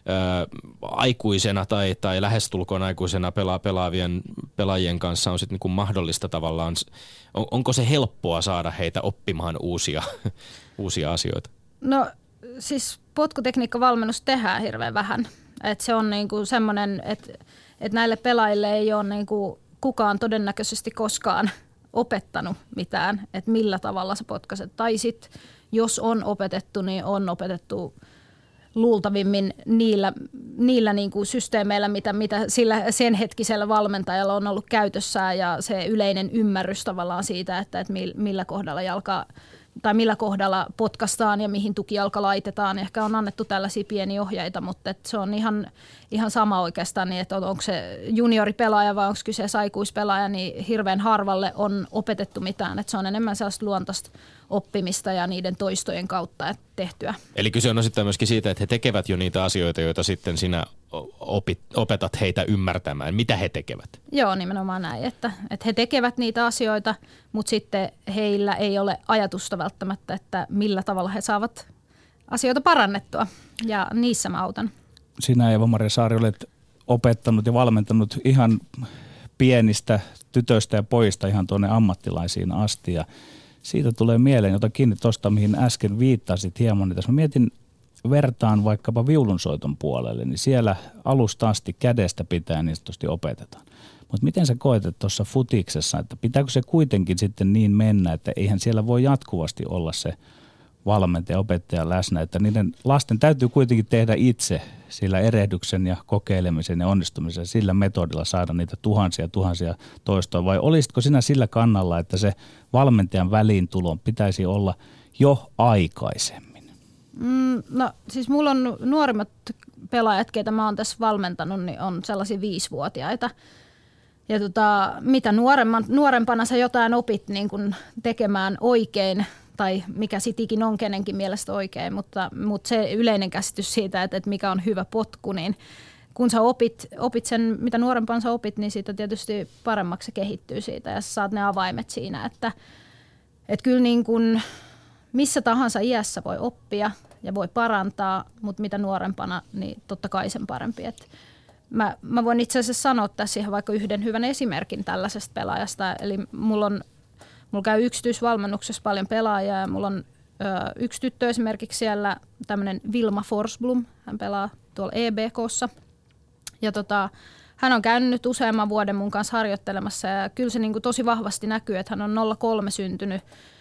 aikuisena tai, tai lähestulkoon aikuisena pelaa, pelaavien pelaajien kanssa on sitten niin kuin mahdollista tavallaan. On, onko se helppoa saada heitä oppimaan uusia, uusia asioita? No siis potkutekniikkavalmennus tehdään hirveän vähän. Et se on niinku semmoinen, että et näille pelaajille ei ole niinku kukaan todennäköisesti koskaan opettanut mitään, että millä tavalla sä potkaset. Tai sitten jos on opetettu, niin on opetettu luultavimmin niillä, niillä niinku systeemeillä, mitä, mitä sillä sen hetkisellä valmentajalla on ollut käytössään ja se yleinen ymmärrys tavallaan siitä, että, että millä kohdalla jalka tai millä kohdalla potkastaan ja mihin tukijalka laitetaan. Ehkä on annettu tällaisia pieniä ohjeita, mutta et se on ihan, ihan sama oikeastaan, niin että onko se junioripelaaja vai onko kyseessä aikuispelaaja, niin hirveän harvalle on opetettu mitään. Et se on enemmän sellaista luontaista oppimista ja niiden toistojen kautta tehtyä. Eli kyse on osittain myöskin siitä, että he tekevät jo niitä asioita, joita sitten sinä opit, opetat heitä ymmärtämään. Mitä he tekevät? Joo, nimenomaan näin, että, että he tekevät niitä asioita, mutta sitten heillä ei ole ajatusta välttämättä, että millä tavalla he saavat asioita parannettua, ja niissä mä autan. Sinä, Eeva-Maria Saari, olet opettanut ja valmentanut ihan pienistä tytöistä ja pojista ihan tuonne ammattilaisiin asti, ja siitä tulee mieleen jotakin tuosta, mihin äsken viittasit hieman. Tässä mä mietin, vertaan vaikkapa viulunsoiton puolelle, niin siellä alusta asti kädestä pitää niin sanotusti opetetaan. Mutta miten sä koet tuossa futiksessa, että pitääkö se kuitenkin sitten niin mennä, että eihän siellä voi jatkuvasti olla se valmentaja, opettaja läsnä, että niiden lasten täytyy kuitenkin tehdä itse sillä erehdyksen ja kokeilemisen ja onnistumisen sillä metodilla saada niitä tuhansia tuhansia toistoa, vai olisitko sinä sillä kannalla, että se valmentajan väliintulon pitäisi olla jo aikaisemmin? Mm, no siis mulla on nuorimmat pelaajat, keitä mä oon tässä valmentanut, niin on sellaisia viisivuotiaita. Ja tota, mitä nuoremman, nuorempana sä jotain opit niin kun tekemään oikein, tai mikä sitikin on kenenkin mielestä oikein, mutta, mutta se yleinen käsitys siitä, että, että mikä on hyvä potku, niin kun sä opit, opit sen, mitä nuorempana sä opit, niin siitä tietysti paremmaksi se kehittyy siitä ja sä saat ne avaimet siinä, että, että kyllä niin kuin missä tahansa iässä voi oppia ja voi parantaa, mutta mitä nuorempana, niin totta kai sen parempi. Että mä, mä voin itse asiassa sanoa tässä ihan vaikka yhden hyvän esimerkin tällaisesta pelaajasta, eli mulla on Mulla käy yksityisvalmennuksessa paljon pelaajia ja mulla on ö, yksi tyttö esimerkiksi siellä, tämmöinen Vilma Forsblom, hän pelaa tuolla E B K:ssa. Ja tota, hän on käynyt nyt useamman vuoden mun kanssa harjoittelemassa ja kyllä se niinku tosi vahvasti näkyy, että hän on nolla kolme syntynyt.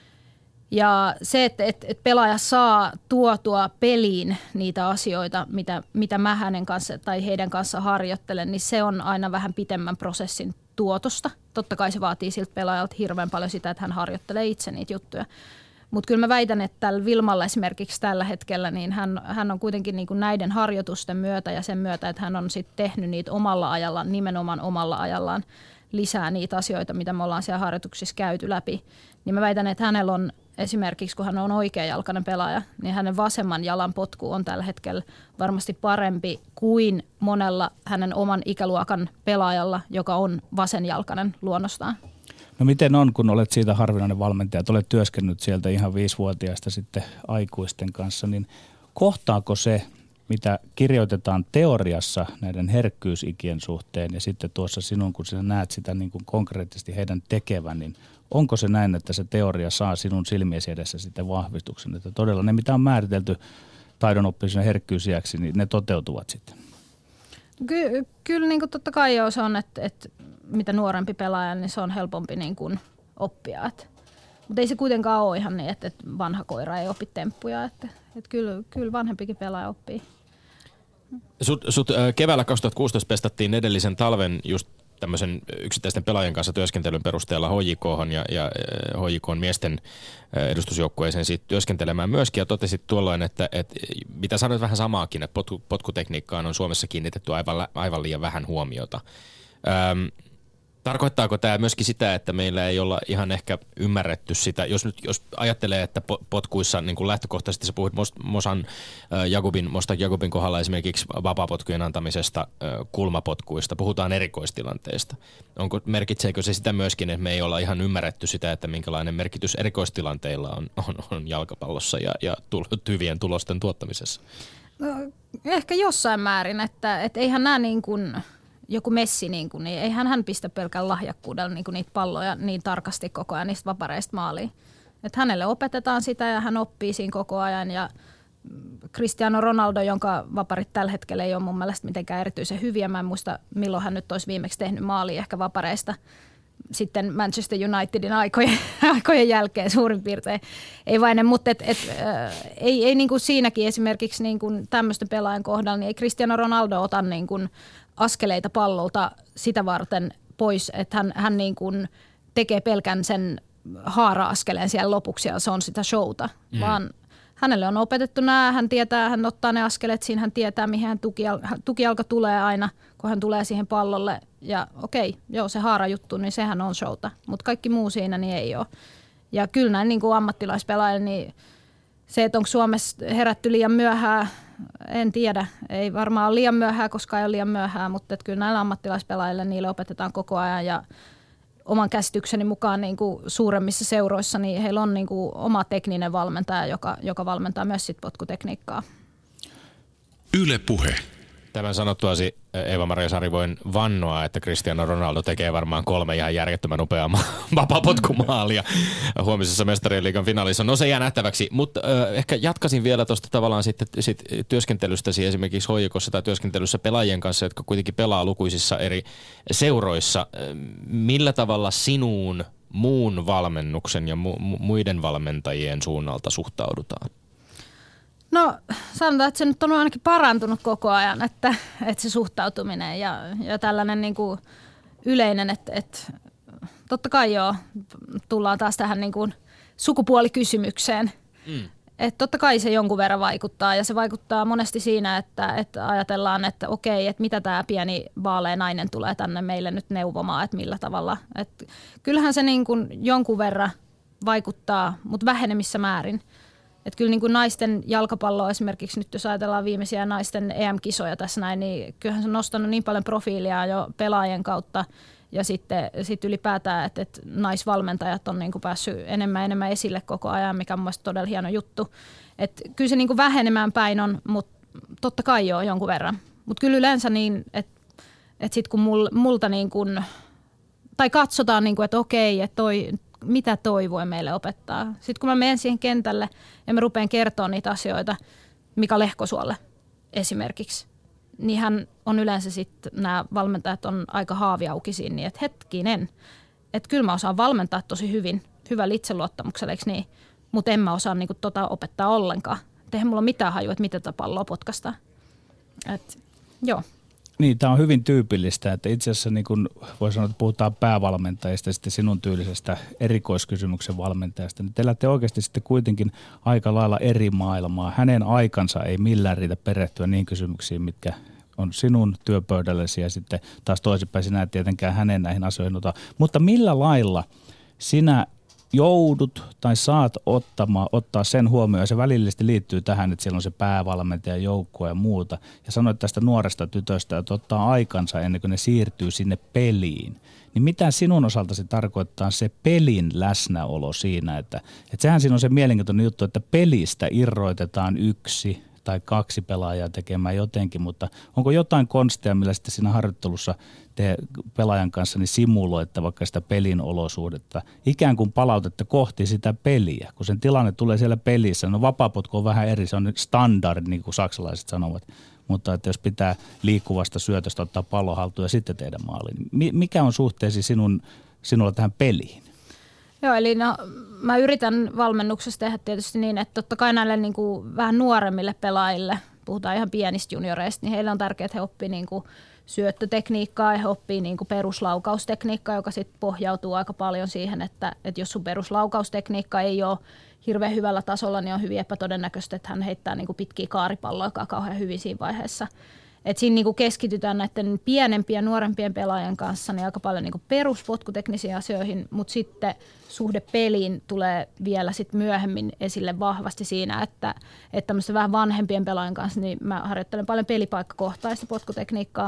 Ja se, että et, et pelaaja saa tuotua peliin niitä asioita, mitä, mitä mä hänen kanssa tai heidän kanssa harjoittelen, niin se on aina vähän pitemmän prosessin tuotosta. Totta kai se vaatii siltä pelaajalta hirveän paljon sitä, että hän harjoittelee itse niitä juttuja. Mutta kyllä mä väitän, että tällä Vilmalla esimerkiksi tällä hetkellä, niin hän, hän on kuitenkin niin kuin näiden harjoitusten myötä ja sen myötä, että hän on sitten tehnyt niitä omalla ajallaan, nimenomaan omalla ajallaan lisää niitä asioita, mitä me ollaan siellä harjoituksissa käyty läpi. Niin mä väitän, että hänellä on esimerkiksi, kun hän on oikeajalkainen pelaaja, niin hänen vasemman jalan potku on tällä hetkellä varmasti parempi kuin monella hänen oman ikäluokan pelaajalla, joka on vasenjalkainen luonnostaan. No miten on, kun olet siitä harvinainen valmentaja, että olet työskennellyt sieltä ihan viisivuotiaista sitten aikuisten kanssa, niin kohtaako se, mitä kirjoitetaan teoriassa näiden herkkyysikien suhteen ja sitten tuossa sinun, kun sinä näet sitä niin kuin konkreettisesti heidän tekevän, niin onko se näin, että se teoria saa sinun silmiesi edessä sitten vahvistuksen, että todella ne, mitä on määritelty taidonoppisen herkkyysijäksi, niin ne toteutuvat sitten? Ky- kyllä niin kuin totta kai joo, se on, että, että mitä nuorempi pelaaja, niin se on helpompi niin kuin oppia. Että, mutta ei se kuitenkaan ole ihan niin, että, että vanha koira ei opi temppuja, että, että kyllä, kyllä vanhempikin pelaaja oppii. Sut, sut keväällä kaksituhattakuusitoista pestattiin edellisen talven just tämmöisen yksittäisten pelaajien kanssa työskentelyn perusteella H J K:hon ja, ja H J K:n miesten edustusjoukkueeseen siitä työskentelemään myöskin ja totesit tuolloin, että, että mitä sanoit vähän samaakin, että potku, potkutekniikkaan on Suomessa kiinnitetty aivan, aivan liian vähän huomiota. Öm, Tarkoittaako tämä myöskin sitä, että meillä ei olla ihan ehkä ymmärretty sitä, jos nyt jos ajattelee, että potkuissa niin kuin lähtökohtaisesti sä puhuit Mosan Jakubin, Mostak Jakubin kohdalla esimerkiksi vapaapotkujen antamisesta kulmapotkuista, puhutaan erikoistilanteista. Onko, merkitseekö se sitä myöskin, että me ei olla ihan ymmärretty sitä, että minkälainen merkitys erikoistilanteilla on, on, on jalkapallossa ja, ja tul, hyvien tulosten tuottamisessa? No, ehkä jossain määrin, että et eihän nämä niin kuin, joku Messi, niin kuin, niin eihän hän pistä pelkän lahjakkuudella niin kuin niitä palloja niin tarkasti koko ajan niistä vapareista maaliin. Että hänelle opetetaan sitä ja hän oppii siinä koko ajan ja Cristiano Ronaldo, jonka vaparit tällä hetkellä ei ole mun mielestä mitenkään erityisen hyviä. Mä en muista, milloin hän nyt olisi viimeksi tehnyt maalia ehkä vapareista. Sitten Manchester Unitedin aikojen, aikojen jälkeen suurin piirtein. Ei vain, mutta et, et, äh, ei, ei niin kuin siinäkin esimerkiksi niin kuin tämmöisten pelaajan kohdalla, niin ei Cristiano Ronaldo ota niin kuin askeleita pallolta sitä varten pois, että hän, hän niin kuin tekee pelkän sen haara-askeleen siellä lopuksi ja se on sitä showta, mm. vaan hänelle on opetettu nämä, hän tietää, hän ottaa ne askeleet siinä, hän tietää, mihin hän tukijalka, tukijalka tulee aina, kun hän tulee siihen pallolle. Ja okei, joo, se haarajuttu, niin sehän on showta, mutta kaikki muu siinä niin ei ole. Ja kyllä näin niin kuin ammattilaispelaajille, niin se, että onko Suomessa herätty liian myöhään, en tiedä. Ei varmaan ole liian myöhään, koska ei ole liian myöhään, mutta että kyllä näillä ammattilaispelaajille niille opetetaan koko ajan ja oman käsitykseni mukaan niin kuin suuremmissa seuroissa, niin heillä on niin kuin oma tekninen valmentaja, joka, joka valmentaa myös sit potkutekniikkaa. Yle Puhe. Tämän sanottuasi, Eeva-Maria Sari, voin vannoa, että Cristiano Ronaldo tekee varmaan kolme ihan järjettömän upeaa vapaapotkumaalia huomisessa Mestarien liigan finaalissa. No se jää nähtäväksi, mutta äh, ehkä jatkaisin vielä tuosta tavallaan sitten sit työskentelystäsi esimerkiksi H J K:ssa tai työskentelyssä pelaajien kanssa, jotka kuitenkin pelaa lukuisissa eri seuroissa. Millä tavalla sinuun muun valmennuksen ja mu- muiden valmentajien suunnalta suhtaudutaan? No sanotaan, että se nyt on ainakin parantunut koko ajan, että, että se suhtautuminen ja, ja tällainen niin kuin yleinen, että, että totta kai joo, tullaan taas tähän niin kuin sukupuolikysymykseen. Mm. Että totta kai se jonkun verran vaikuttaa ja se vaikuttaa monesti siinä, että, että ajatellaan, että okei, että mitä tämä pieni vaalea nainen tulee tänne meille nyt neuvomaan, että millä tavalla. Että kyllähän se niin kuin jonkun verran vaikuttaa, mutta vähenemissä määrin. Että kyllä niin kuin naisten jalkapalloa esimerkiksi nyt jos ajatellaan viimeisiä naisten E M-kisoja tässä näin, niin kyllähän se on nostanut niin paljon profiilia jo pelaajien kautta ja sitten sit ylipäätään, että, että naisvalmentajat on niin kuin päässyt enemmän ja enemmän esille koko ajan, mikä on mielestäni todella hieno juttu. Että kyllä se niin kuin vähenemään päin on, mutta totta kai joo jonkun verran. Mutta kyllä yleensä niin, että, että sitten kun mul, multa niin kuin, tai katsotaan niin kuin, että okei, että toi mitä toi voi meille opettaa. Sitten kun mä menen siihen kentälle ja mä rupean kertoa niitä asioita, Mika Lehkosuolle esimerkiksi, niin hän on yleensä sitten, nämä valmentajat on aika haaviaukisiin, niin että hetkinen, että kyllä mä osaan valmentaa tosi hyvin, hyvällä itseluottamuksella, eikö niin? Mutta en mä osaa niinku tota opettaa ollenkaan. Eihän mulla ole mitään hajua, että mitä tätä palloa potkastaa. Et, joo. Niin, tämä on hyvin tyypillistä, että itse asiassa niin kun voi sanoa, että puhutaan päävalmentajista ja sitten sinun tyylisestä erikoiskysymyksen valmentajasta, niin te elätte oikeasti sitten kuitenkin aika lailla eri maailmaa. Hänen aikansa ei millään riitä perehtyä niin kysymyksiin, mitkä on sinun työpöydällesi ja sitten taas toisinpäin sinä et tietenkään hänen näihin asioihin ota. Mutta millä lailla sinä joudut tai saat ottamaan, ottaa sen huomioon, ja se välillisesti liittyy tähän, että siellä on se päävalmentaja, joukkue ja muuta. Ja sanoit tästä nuoresta tytöstä, että ottaa aikansa ennen kuin ne siirtyy sinne peliin. Niin mitä sinun osaltasi tarkoittaa se pelin läsnäolo siinä, että, että sehän siinä on se mielenkiintoinen juttu, että pelistä irroitetaan yksi tai kaksi pelaajaa tekemään jotenkin, mutta onko jotain konstia, millä sitten siinä harjoittelussa te pelaajan kanssa niin simuloitte vaikka sitä pelin olosuhdetta, ikään kuin palautette kohti sitä peliä, kun sen tilanne tulee siellä pelissä. No vapaapotku on vähän eri, se on standard, niin kuin saksalaiset sanovat, mutta että jos pitää liikkuvasta syötöstä ottaa pallon haltuun ja sitten tehdä maali, niin mikä on suhteesi sinun, sinulla tähän peliin? Joo, eli no, mä yritän valmennuksessa tehdä tietysti niin, että totta kai näille niin kuin vähän nuoremmille pelaajille, puhutaan ihan pienistä junioreista, niin heillä on tärkeää, että he oppii niin kuin syöttötekniikkaa ja he oppii niin kuin peruslaukaustekniikkaa, joka sitten pohjautuu aika paljon siihen, että, että jos sun peruslaukaustekniikka ei ole hirveän hyvällä tasolla, niin on hyvin epätodennäköistä, että hän heittää niin kuin pitkiä kaaripalloja, joka on kauhean hyvin siinä vaiheessa. Et siinä niinku keskitytään näiden pienempien, nuorempien pelaajien kanssa niin aika paljon niinku peruspotkuteknisiin asioihin, mutta sitten suhde peliin tulee vielä sit myöhemmin esille vahvasti siinä, että, että tämmöisten vähän vanhempien pelaajien kanssa niin mä harjoittelen paljon pelipaikkakohtaista potkutekniikkaa,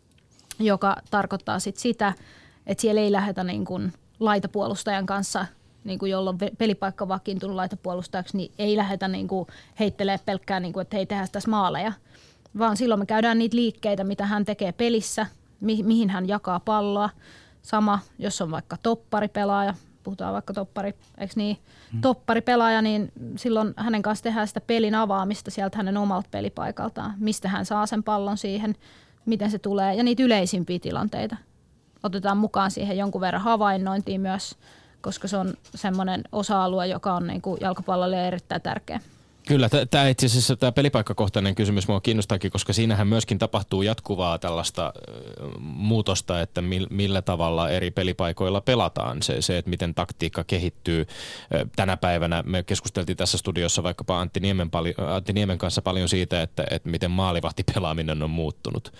joka tarkoittaa sit sitä, että siellä ei lähdetä niinku laitapuolustajan kanssa niin kuin jolla on pelipaikka vakiintunut laitapuolustajaksi, niin ei lähdetä niin kuin heittelemään pelkkää, niin kuin, että hei, tehdään tässä maaleja. Vaan silloin me käydään niitä liikkeitä, mitä hän tekee pelissä, mi- mihin hän jakaa palloa. Sama, jos on vaikka topparipelaaja, puhutaan vaikka toppari, eikö niin, hmm. topparipelaaja, niin silloin hänen kanssa tehdään sitä pelin avaamista sieltä hänen omalta pelipaikaltaan. Mistä hän saa sen pallon siihen, miten se tulee ja niitä yleisimpiä tilanteita. Otetaan mukaan siihen jonkun verran havainnointia myös, koska se on semmoinen osa-alue, joka on niin kuin jalkapallolle erittäin tärkeä. Kyllä, tämä itse asiassa tämä pelipaikkakohtainen kysymys minua kiinnostaakin, koska siinähän myöskin tapahtuu jatkuvaa tällaista äh, muutosta, että mil, millä tavalla eri pelipaikoilla pelataan. Se, se että miten taktiikka kehittyy. Äh, tänä päivänä me keskusteltiin tässä studiossa vaikkapa Antti Niemen, pali, Antti Niemen kanssa paljon siitä, että, että miten maalivahtipelaaminen on muuttunut.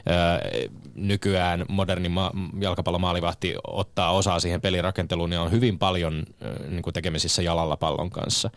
Äh, nykyään moderni ma- jalkapallomaalivahti ottaa osaa siihen pelirakenteluun ja on hyvin paljon äh, niin kuin tekemisissä jalalla pallon kanssa.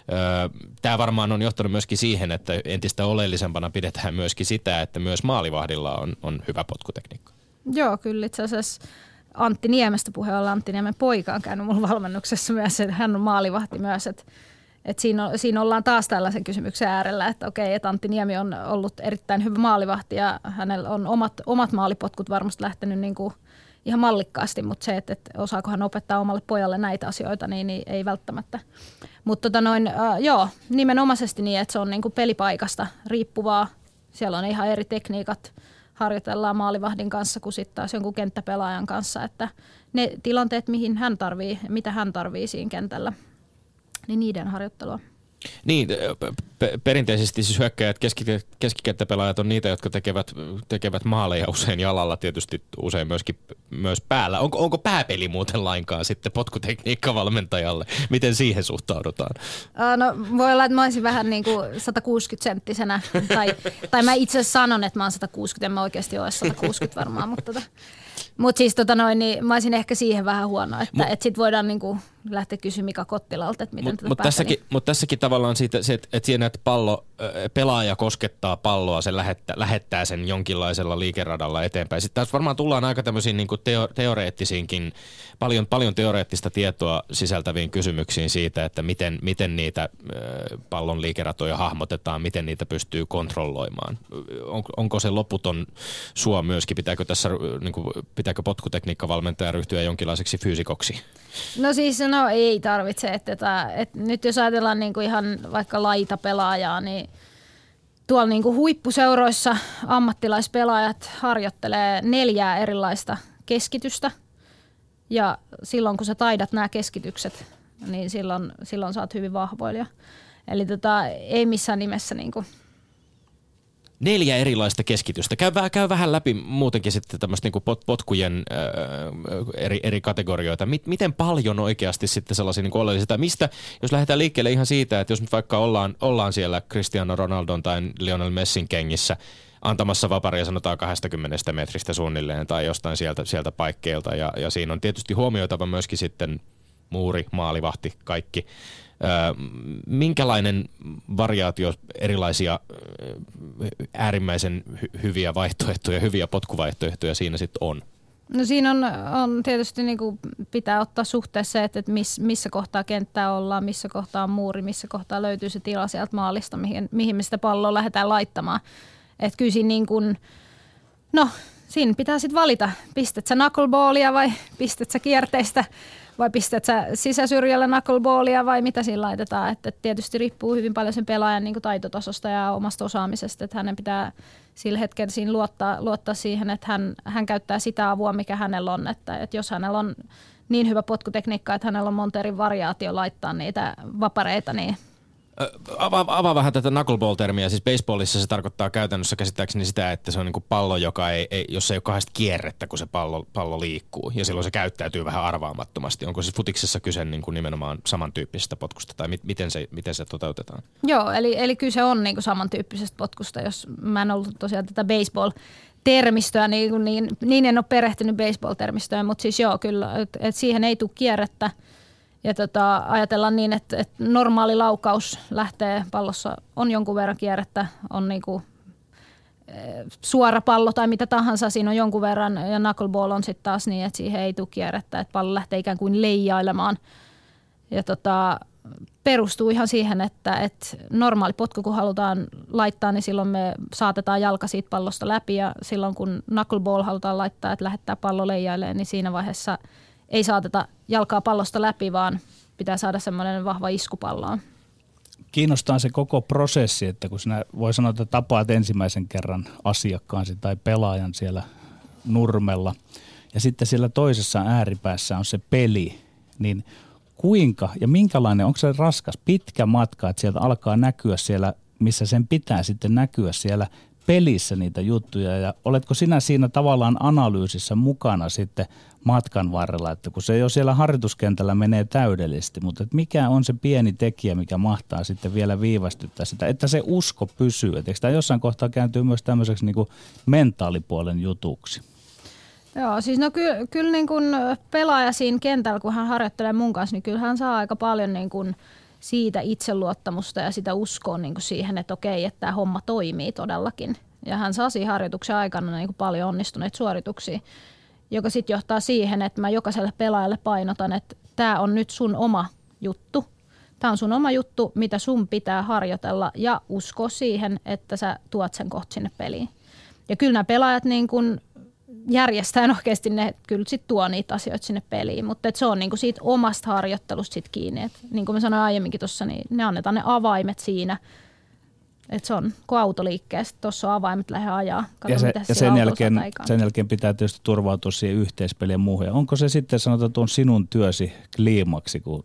Äh, tämä varmaan on johtanut myöskin siihen, että entistä oleellisempana pidetään myöskin sitä, että myös maalivahdilla on, on hyvä potkutekniikka. Joo, kyllä itse asiassa Antti Niemestä puheen ollen. Antti Niemen poika on käynyt mulla valmennuksessa myös, että hän on maalivahti myös. Että, että siinä, on, siinä ollaan taas tällaisen kysymyksen äärellä, että okei, että Antti Niemi on ollut erittäin hyvä maalivahti ja hänellä on omat, omat maalipotkut varmasti lähtenyt niin kuin ihan mallikkaasti, mutta se, että, että osaako hän opettaa omalle pojalle näitä asioita, niin, niin ei välttämättä. Mutta tota noin, äh, joo, nimenomaisesti niin, että se on niinku pelipaikasta riippuvaa. Siellä on ihan eri tekniikat, harjoitellaan maalivahdin kanssa kuin sitten taas jonkun kenttäpelaajan kanssa, että ne tilanteet, mihin hän tarvii, mitä hän tarvii siinä kentällä, niin niiden harjoittelua. Niin, pe- perinteisesti siis hyökkäjät, keski- keskikenttäpelaajat on niitä, jotka tekevät, tekevät maaleja usein jalalla, tietysti usein myöskin myös päällä. Onko, onko pääpeli muuten lainkaan sitten potkutekniikkavalmentajalle? Miten siihen suhtaudutaan? Uh, no voi olla, että mä olisin vähän niin kuin sata kuusikymmentä senttisenä, tai, tai mä itse asiassa sanon, että mä oon sata kuusikymmentä, en mä oikeasti ole sata kuusikymmentä varmaan, mutta tota. Mutta siis tota noin, niin mä olisin ehkä siihen vähän huono, että et sitten voidaan niinku lähteä kysyä Mika Kottilalta, että miten tätä Mutta tässäkin, mut tässäkin tavallaan siitä, se, että et siinä, että pallo, pelaaja koskettaa palloa, se lähettää, lähettää sen jonkinlaisella liikeradalla eteenpäin. Sitten tässä varmaan tullaan aika tämmöisiin niinku teo, teoreettisiinkin, paljon, paljon teoreettista tietoa sisältäviin kysymyksiin siitä, että miten, miten niitä pallon liikeratoja hahmotetaan, miten niitä pystyy kontrolloimaan. On, onko se loputon suo myöskin, pitääkö tässä niinku, pitääkö potkutekniikkavalmentaja ryhtyä jonkinlaiseksi fyysikoksi? No siis no ei tarvitse, että, että, että nyt jos ajatellaan niin kuin ihan vaikka laitapelaajaa, niin tuolla niin kuin huippuseuroissa ammattilaispelaajat harjoittelee neljää erilaista keskitystä ja silloin kun sä taidat nämä keskitykset, niin silloin, silloin sä oot hyvin vahvoilija. Eli tota, ei missään nimessä niin kuin Neljä erilaista keskitystä. Käy, käy vähän läpi muutenkin sitten tämmöistä niinku pot, potkujen ää, eri, eri kategorioita. Mit, miten paljon oikeasti sitten sellaisia niinku oleellisia, mistä, jos lähdetään liikkeelle ihan siitä, että jos nyt vaikka ollaan, ollaan siellä Cristiano Ronaldon tai Lionel Messin kengissä antamassa vaparia sanotaan kaksikymmentä metristä suunnilleen tai jostain sieltä, sieltä paikkeilta ja, ja siinä on tietysti huomioitava myöskin sitten muuri, maalivahti, kaikki. Minkälainen variaatio erilaisia äärimmäisen hy- hyviä vaihtoehtoja, hyviä potkuvaihtoehtoja siinä sitten on? No siinä on, on tietysti niin kuin pitää ottaa suhteessa se, että miss, missä kohtaa kenttää ollaan, missä kohtaa on muuri, missä kohtaa löytyy se tila sieltä maalista, mihin, mihin me sitä palloa lähdetään laittamaan. Että kyllä siinä niin kuin, no siinä pitää sitten valita, pistät sä knuckleballia vai pistät sä kierteistä vai pistät sä sisäsyrjällä knuckleballia vai mitä siinä laitetaan. Että tietysti riippuu hyvin paljon sen pelaajan niin kuin taitotasosta ja omasta osaamisesta, että hänen pitää sillä hetkellä siinä luottaa, luottaa siihen, että hän, hän käyttää sitä avua, mikä hänellä on. Että, että jos hänellä on niin hyvä potkutekniikka, että hänellä on monta eri variaatio laittaa niitä vapareita, niin Avaa, avaa vähän tätä knuckleball-termiä. Siis baseballissa se tarkoittaa käytännössä käsittääkseni sitä, että se on niin kuin pallo, joka ei, ei, jossa ei ole kahdesta kierrettä, kun se pallo, pallo liikkuu. Ja silloin se käyttäytyy vähän arvaamattomasti. Onko siis futiksessa kyse niin kuin nimenomaan samantyyppisestä potkusta tai mi, miten, se, miten se toteutetaan? Joo, eli, eli kyse on niin kuin samantyyppisestä potkusta. Jos mä en ollut tosiaan tätä baseball-termistöä, niin, niin, niin en ole perehtynyt baseball-termistöön, mutta siis joo, kyllä, että et siihen ei tule kierrettä. Ja tota, ajatellaan niin, että, että normaali laukaus lähtee, pallossa on jonkun verran kierrettä, on niinku, e, suora pallo tai mitä tahansa, siinä on jonkun verran ja knuckleball on sitten taas niin, että siihen ei tule kierrettä, että pallo lähtee ikään kuin leijailemaan ja tota, perustuu ihan siihen, että, että normaali potku kun halutaan laittaa, niin silloin me saatetaan jalka siitä pallosta läpi ja silloin kun knuckleball halutaan laittaa, että lähettää pallo leijailemaan, niin siinä vaiheessa ei saateta jalkaa pallosta läpi, vaan pitää saada semmoinen vahva isku palloon. Kiinnostaa se koko prosessi, että kun sinä voi sanoa, että tapaat ensimmäisen kerran asiakkaansi tai pelaajan siellä nurmella ja sitten siellä toisessa ääripäässä on se peli, niin kuinka ja minkälainen, onko se raskas, pitkä matka, että sieltä alkaa näkyä siellä, missä sen pitää sitten näkyä siellä pelissä niitä juttuja ja oletko sinä siinä tavallaan analyysissä mukana sitten matkan varrella, että kun se jo siellä harjoituskentällä menee täydellisesti, mutta että mikä on se pieni tekijä, mikä mahtaa sitten vielä viivästyttää sitä, että se usko pysyy, että eikö tämä jossain kohtaa kääntyy myös tämmöiseksi niin kuin mentaalipuolen jutuksi? Joo, siis no kyllä, kyllä niin kuin pelaaja siinä kentällä, kun hän harjoittelee mun kanssa, niin kyllä hän saa aika paljon niin kuin siitä itseluottamusta ja sitä uskoa niin kuin siihen, että okei, että tämä homma toimii todellakin. Ja hän saa siinä harjoituksen aikana niin kuin paljon onnistuneita suorituksia, joka sitten johtaa siihen, että mä jokaiselle pelaajalle painotan, että tämä on nyt sun oma juttu. Tämä on sun oma juttu, mitä sun pitää harjoitella ja uskoa siihen, että sä tuot sen kohta sinne peliin. Ja kyllä nämä pelaajat niin kuin järjestäen oikeasti ne kyllä sit tuo niitä asioita sinne peliin, mutta se on niinku siitä omasta harjoittelusta sit kiinni. Et niin kuin mä sanoin aiemminkin tuossa, niin ne annetaan ne avaimet siinä, että se on kuin autoliikkeessä, tuossa on avaimet, lähde ajaa. Kato, ja se, ja sen, jälkeen, sen jälkeen pitää tietysti turvautua siihen yhteispeliin ja muuhun. Ja onko se sitten sanotaan tuon sinun työsi kliimaksi, kun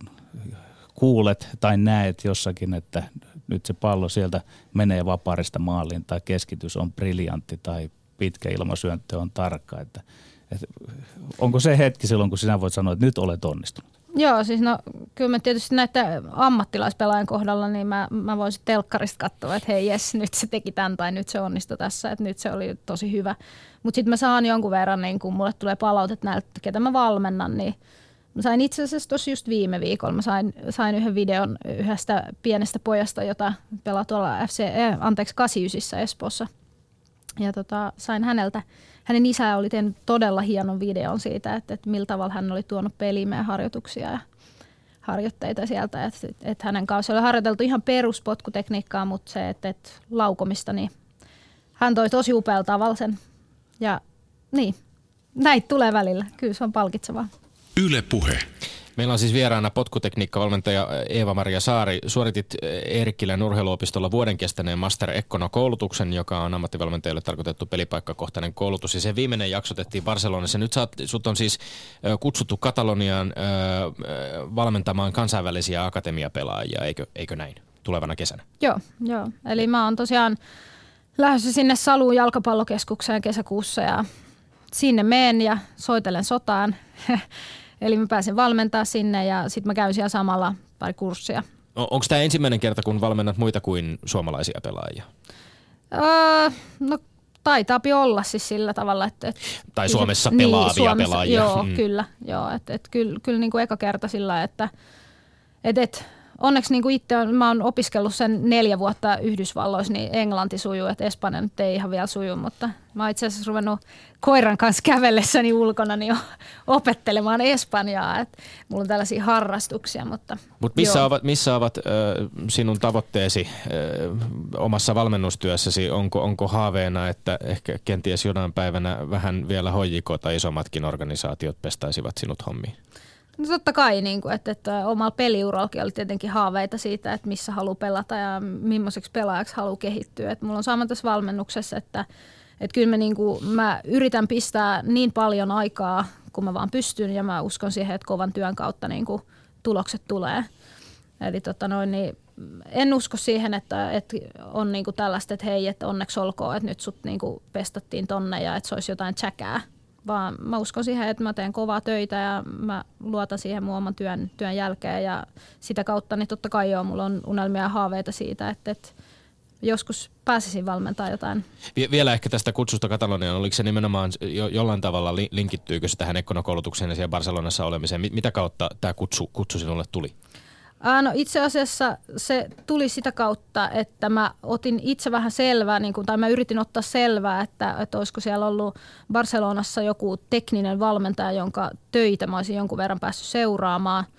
kuulet tai näet jossakin, että nyt se pallo sieltä menee vaparista maaliin tai keskitys on briljantti tai pitkä ilmasyönttö on tarkka, että, että onko se hetki silloin, kun sinä voit sanoa, että nyt olet onnistunut? Joo, siis no kyllä mä tietysti näiden ammattilaispelaajan kohdalla, niin mä, mä voisin telkkarista katsoa, että hei jes, nyt se teki tämän tai nyt se onnistui tässä, että nyt se oli tosi hyvä. Mutta sitten mä saan jonkun verran, niin kun mulle tulee palautet näiltä, ketä mä valmennan, niin mä sain itse asiassa tossa just viime viikolla, mä sain, sain yhden videon yhdestä pienestä pojasta, jota pelaa tuolla F C, eh, anteeksi kahdeksankymmentäyhdeksän Espoossa. Ja tota, sain häneltä, hänen isä oli tehnyt todella hienon videon siitä, että, että millä tavalla hän oli tuonut peliin ja harjoituksia ja harjoitteita sieltä. Että, että hänen kanssa oli harjoiteltu ihan peruspotkutekniikkaa, mutta se, että, että laukomista, niin hän toi tosi upealla tavalla sen. Ja niin, näitä tulee välillä. Kyllä se on palkitsevaa. Yle Puhe. Meillä on siis vieraana potkutekniikkavalmentaja Eeva-Maria Saari. Suoritit Eerikkilän urheiluopistolla vuoden kestäneen Master Ekkono-koulutuksen, joka on ammattivalmentajille tarkoitettu pelipaikkakohtainen koulutus. Ja sen viimeinen jakso tehtiin Barcelonassa. Nyt sä, sut on siis kutsuttu Kataloniaan valmentamaan kansainvälisiä akatemiapelaajia, eikö, eikö näin, tulevana kesänä? Joo, joo. Eli mä oon tosiaan lähdössä sinne Saluun jalkapallokeskukseen kesäkuussa ja sinne meen ja soitelen sotaan. Eli mä pääsen valmentaa sinne ja sitten mä käyn siellä samalla pari kurssia. Onko tämä ensimmäinen kerta, kun valmennat muita kuin suomalaisia pelaajia? Öö, no taitaapi olla siis sillä tavalla, että... että tai Suomessa se, pelaavia niin, Suomessa, pelaajia. Joo, mm. kyllä. Joo, että et, kyllä, kyllä niin kuin eka kerta sillä, että et, et, onneksi niin kuin itse on, mä oon opiskellut sen neljä vuotta Yhdysvalloissa, niin englanti sujuu, että Espanja nyt ei ihan vielä suju, mutta mä oon itse asiassa ruvennut koiran kanssa kävellessäni ulkona niin opettelemaan espanjaa, että mulla on tällaisia harrastuksia, mutta Mut missä, ovat, missä ovat äh, sinun tavoitteesi äh, omassa valmennustyössäsi? Onko, onko haaveena, että ehkä kenties jonain päivänä vähän vielä H J K tai isommatkin organisaatiot pestäisivät sinut hommiin? No totta kai, niin kuin, että, että omalla peliurallakin oli tietenkin haaveita siitä, että missä haluaa pelata ja millaiseksi pelaajaksi haluaa kehittyä. Että mulla on sama tässä valmennuksessa, että, että kyllä mä, niin kuin, mä yritän pistää niin paljon aikaa, kun mä vaan pystyn ja mä uskon siihen, että kovan työn kautta niin kuin, tulokset tulee. Eli tota noin, niin en usko siihen, että, että on niin kuin tällaista, että hei, että onneksi olkoon, että nyt sut niin kuin pestattiin tonne ja että se olisi jotain tsäkää. Vaan mä uskon siihen, että mä teen kovaa töitä ja mä luotan siihen mun oman työn, työn jälkeen ja sitä kautta niin totta kai joo, mulla on unelmia ja haaveita siitä, että, että joskus pääsisin valmentaa jotain. Vielä ehkä tästä kutsusta Kataloniaan, oliko se nimenomaan jo, jollain tavalla linkittyykö se tähän Ekkono-koulutukseen ja siellä Barcelonassa olemiseen? Mitä kautta tämä kutsu, kutsu sinulle tuli? No itse asiassa se tuli sitä kautta, että mä otin itse vähän selvää, niin kuin, tai mä yritin ottaa selvää, että, että olisiko siellä ollut Barcelonassa joku tekninen valmentaja, jonka töitä mä olisin jonkun verran päässyt seuraamaan.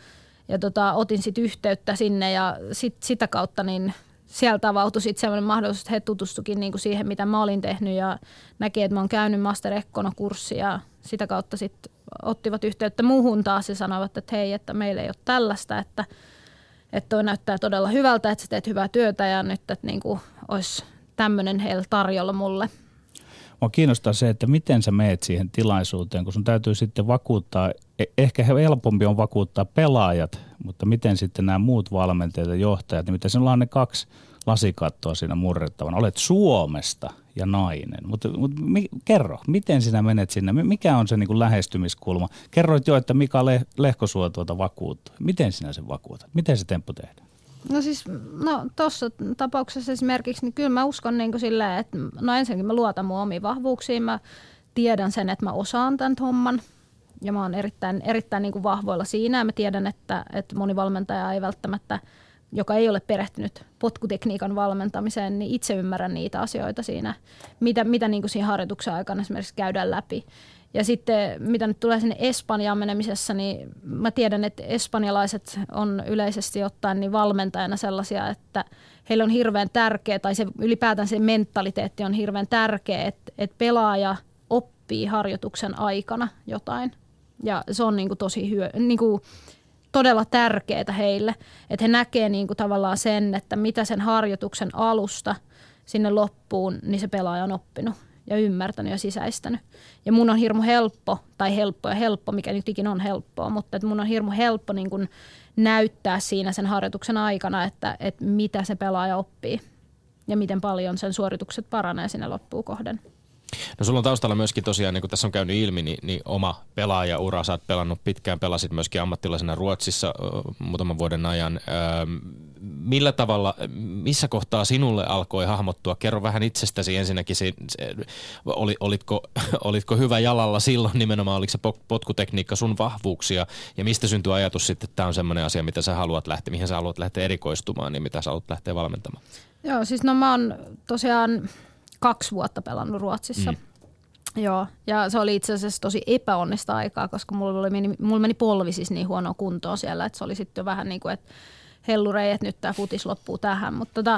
ja tota, otin sitten yhteyttä sinne ja sit, sitä kautta niin sieltä avautui sitten sellainen mahdollisuus, että he tutustuikin niinku siihen, mitä mä olin tehnyt ja näki, että mä oon käynyt Master Ekkono-kurssi ja sitä kautta sitten ottivat yhteyttä muuhun taas ja sanoivat, että hei, että meillä ei ole tällaista, että, että toi näyttää todella hyvältä, että sä teet hyvää työtä ja nyt, että niinku olisi tämmöinen heillä tarjolla mulle. Mua kiinnostaa se, että miten sä meet siihen tilaisuuteen, kun sun täytyy sitten vakuuttaa, ehkä helpompi on vakuuttaa pelaajat, mutta miten sitten nämä muut valmentajat ja johtajat, niin miten sinulla on ne kaksi lasikattoa siinä murrettavana. Olet Suomesta ja nainen, mutta, mutta mi, kerro, miten sinä menet sinne, mikä on se niin kuin lähestymiskulma? Kerroit jo, että Mika Lehkosuo tuota vakuuttuu. Miten sinä sen vakuutat? Miten se temppu tehdään? No siis, no tuossa tapauksessa esimerkiksi, niin kyllä mä uskon niin kuin silleen, että no ensinnäkin mä luotan mun omiin vahvuuksiin, mä tiedän sen, että mä osaan tämän homman ja mä oon erittäin, erittäin niin kuin vahvoilla siinä ja mä tiedän, että, että moni valmentaja ei välttämättä, joka ei ole perehtynyt potkutekniikan valmentamiseen, niin itse ymmärrän niitä asioita siinä, mitä, mitä niin kuin siinä harjoituksen aikana esimerkiksi käydään läpi. Ja sitten mitä nyt tulee sinne Espanjaan menemisessä, niin mä tiedän, että espanjalaiset on yleisesti ottaen niin valmentajana sellaisia, että heillä on hirveän tärkeä, tai se ylipäätään se mentaliteetti on hirveän tärkeä, että, että pelaaja oppii harjoituksen aikana jotain. Ja se on niin kuin tosi hyö, niin kuin todella tärkeää heille, että he näkee niin kuin tavallaan sen, että mitä sen harjoituksen alusta sinne loppuun, niin se pelaaja on oppinut ja ymmärtänyt ja sisäistänyt. Ja mun on hirmu helppo, tai helppo ja helppo, mikä nyt ikinä on helppoa, mutta että mun on hirmu helppo niin kuin näyttää siinä sen harjoituksen aikana, että, että mitä se pelaaja oppii ja miten paljon sen suoritukset paranee sinne loppuun kohden. No sulla on taustalla myöskin tosiaan, niin kuin tässä on käynyt ilmi, niin, niin oma pelaajaura. Sä oot pelannut pitkään, pelasit myöskin ammattilaisena Ruotsissa äh, muutaman vuoden ajan. Äh, millä tavalla, missä kohtaa sinulle alkoi hahmottua? Kerro vähän itsestäsi ensinnäkin. Se, se, oli, olitko, olitko hyvä jalalla silloin nimenomaan? Oliko se potkutekniikka sun vahvuuksia? Ja mistä syntyi ajatus sitten, että tämä on semmoinen asia, mitä sä haluat lähteä, mihin sä haluat lähteä erikoistumaan, niin mitä sä haluat lähteä valmentamaan? Joo, siis no mä oon tosiaan kaksi vuotta pelannut Ruotsissa. Mm. Joo, ja se oli itse asiassa tosi epäonnista aikaa, koska mulla, oli, mulla meni polvi siis niin huonoa kuntoon siellä, että se oli sitten vähän niin kuin, että hellurei, että nyt tämä futis loppuu tähän. Mutta tota,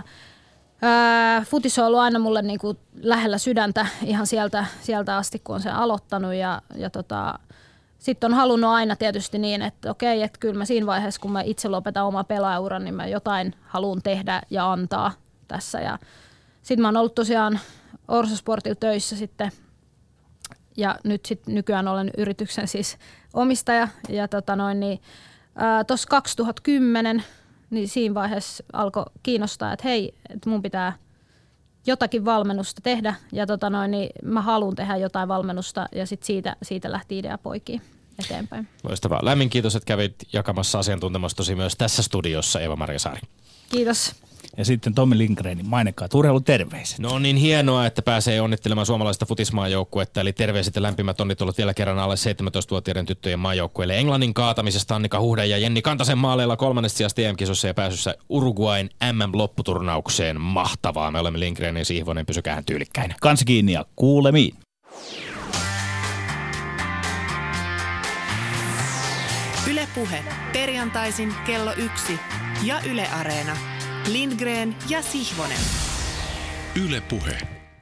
ää, futis on ollut aina mulle niin kuin lähellä sydäntä ihan sieltä, sieltä asti, kun on sen aloittanut. Ja, ja tota, sitten on halunnut aina tietysti niin, että okei, että kyllä mä siinä vaiheessa, kun mä itse lopetan oma pelaajauran, niin mä jotain haluan tehdä ja antaa tässä. Ja sitten mä oon ollut tosiaan Orso-sportilla töissä sitten ja nyt sitten nykyään olen yrityksen siis omistaja. Ja tota noin, niin tuossa kaksituhattakymmenen niin siinä vaiheessa alkoi kiinnostaa, että hei, että mun pitää jotakin valmennusta tehdä ja tota noin, niin mä haluan tehdä jotain valmennusta ja sitten siitä, siitä lähti idea poikiin eteenpäin. Loistavaa. Lämmin kiitos, että kävit jakamassa asiantuntemustosi myös tässä studiossa, Eeva-Maria Saari. Kiitos. Ja sitten Tommi Lindgrenin mainekkaat urheiluterveiset. No niin hienoa, että pääsee onnittelemaan suomalaista futismaajoukkuetta. Eli terveiset ja lämpimät onnittelut vielä kerran alle seitsemäntoistavuotiaiden tyttöjen maajoukkueelle Englannin kaatamisesta Annika Huhden ja Jenni Kantasen maaleilla kolmannesta sijasta E M-kisossa ja pääsyssä Uruguayn M M-lopputurnaukseen. Mahtavaa. Me olemme Lindgren ja Sihvonen. Pysykäähän tyylikkäin. Kansi kiinni ja kuulemiin. Yle Puhe. Perjantaisin kello yksi ja Yle Areena. Lindgren ja Sihvonen. Yle Puhe.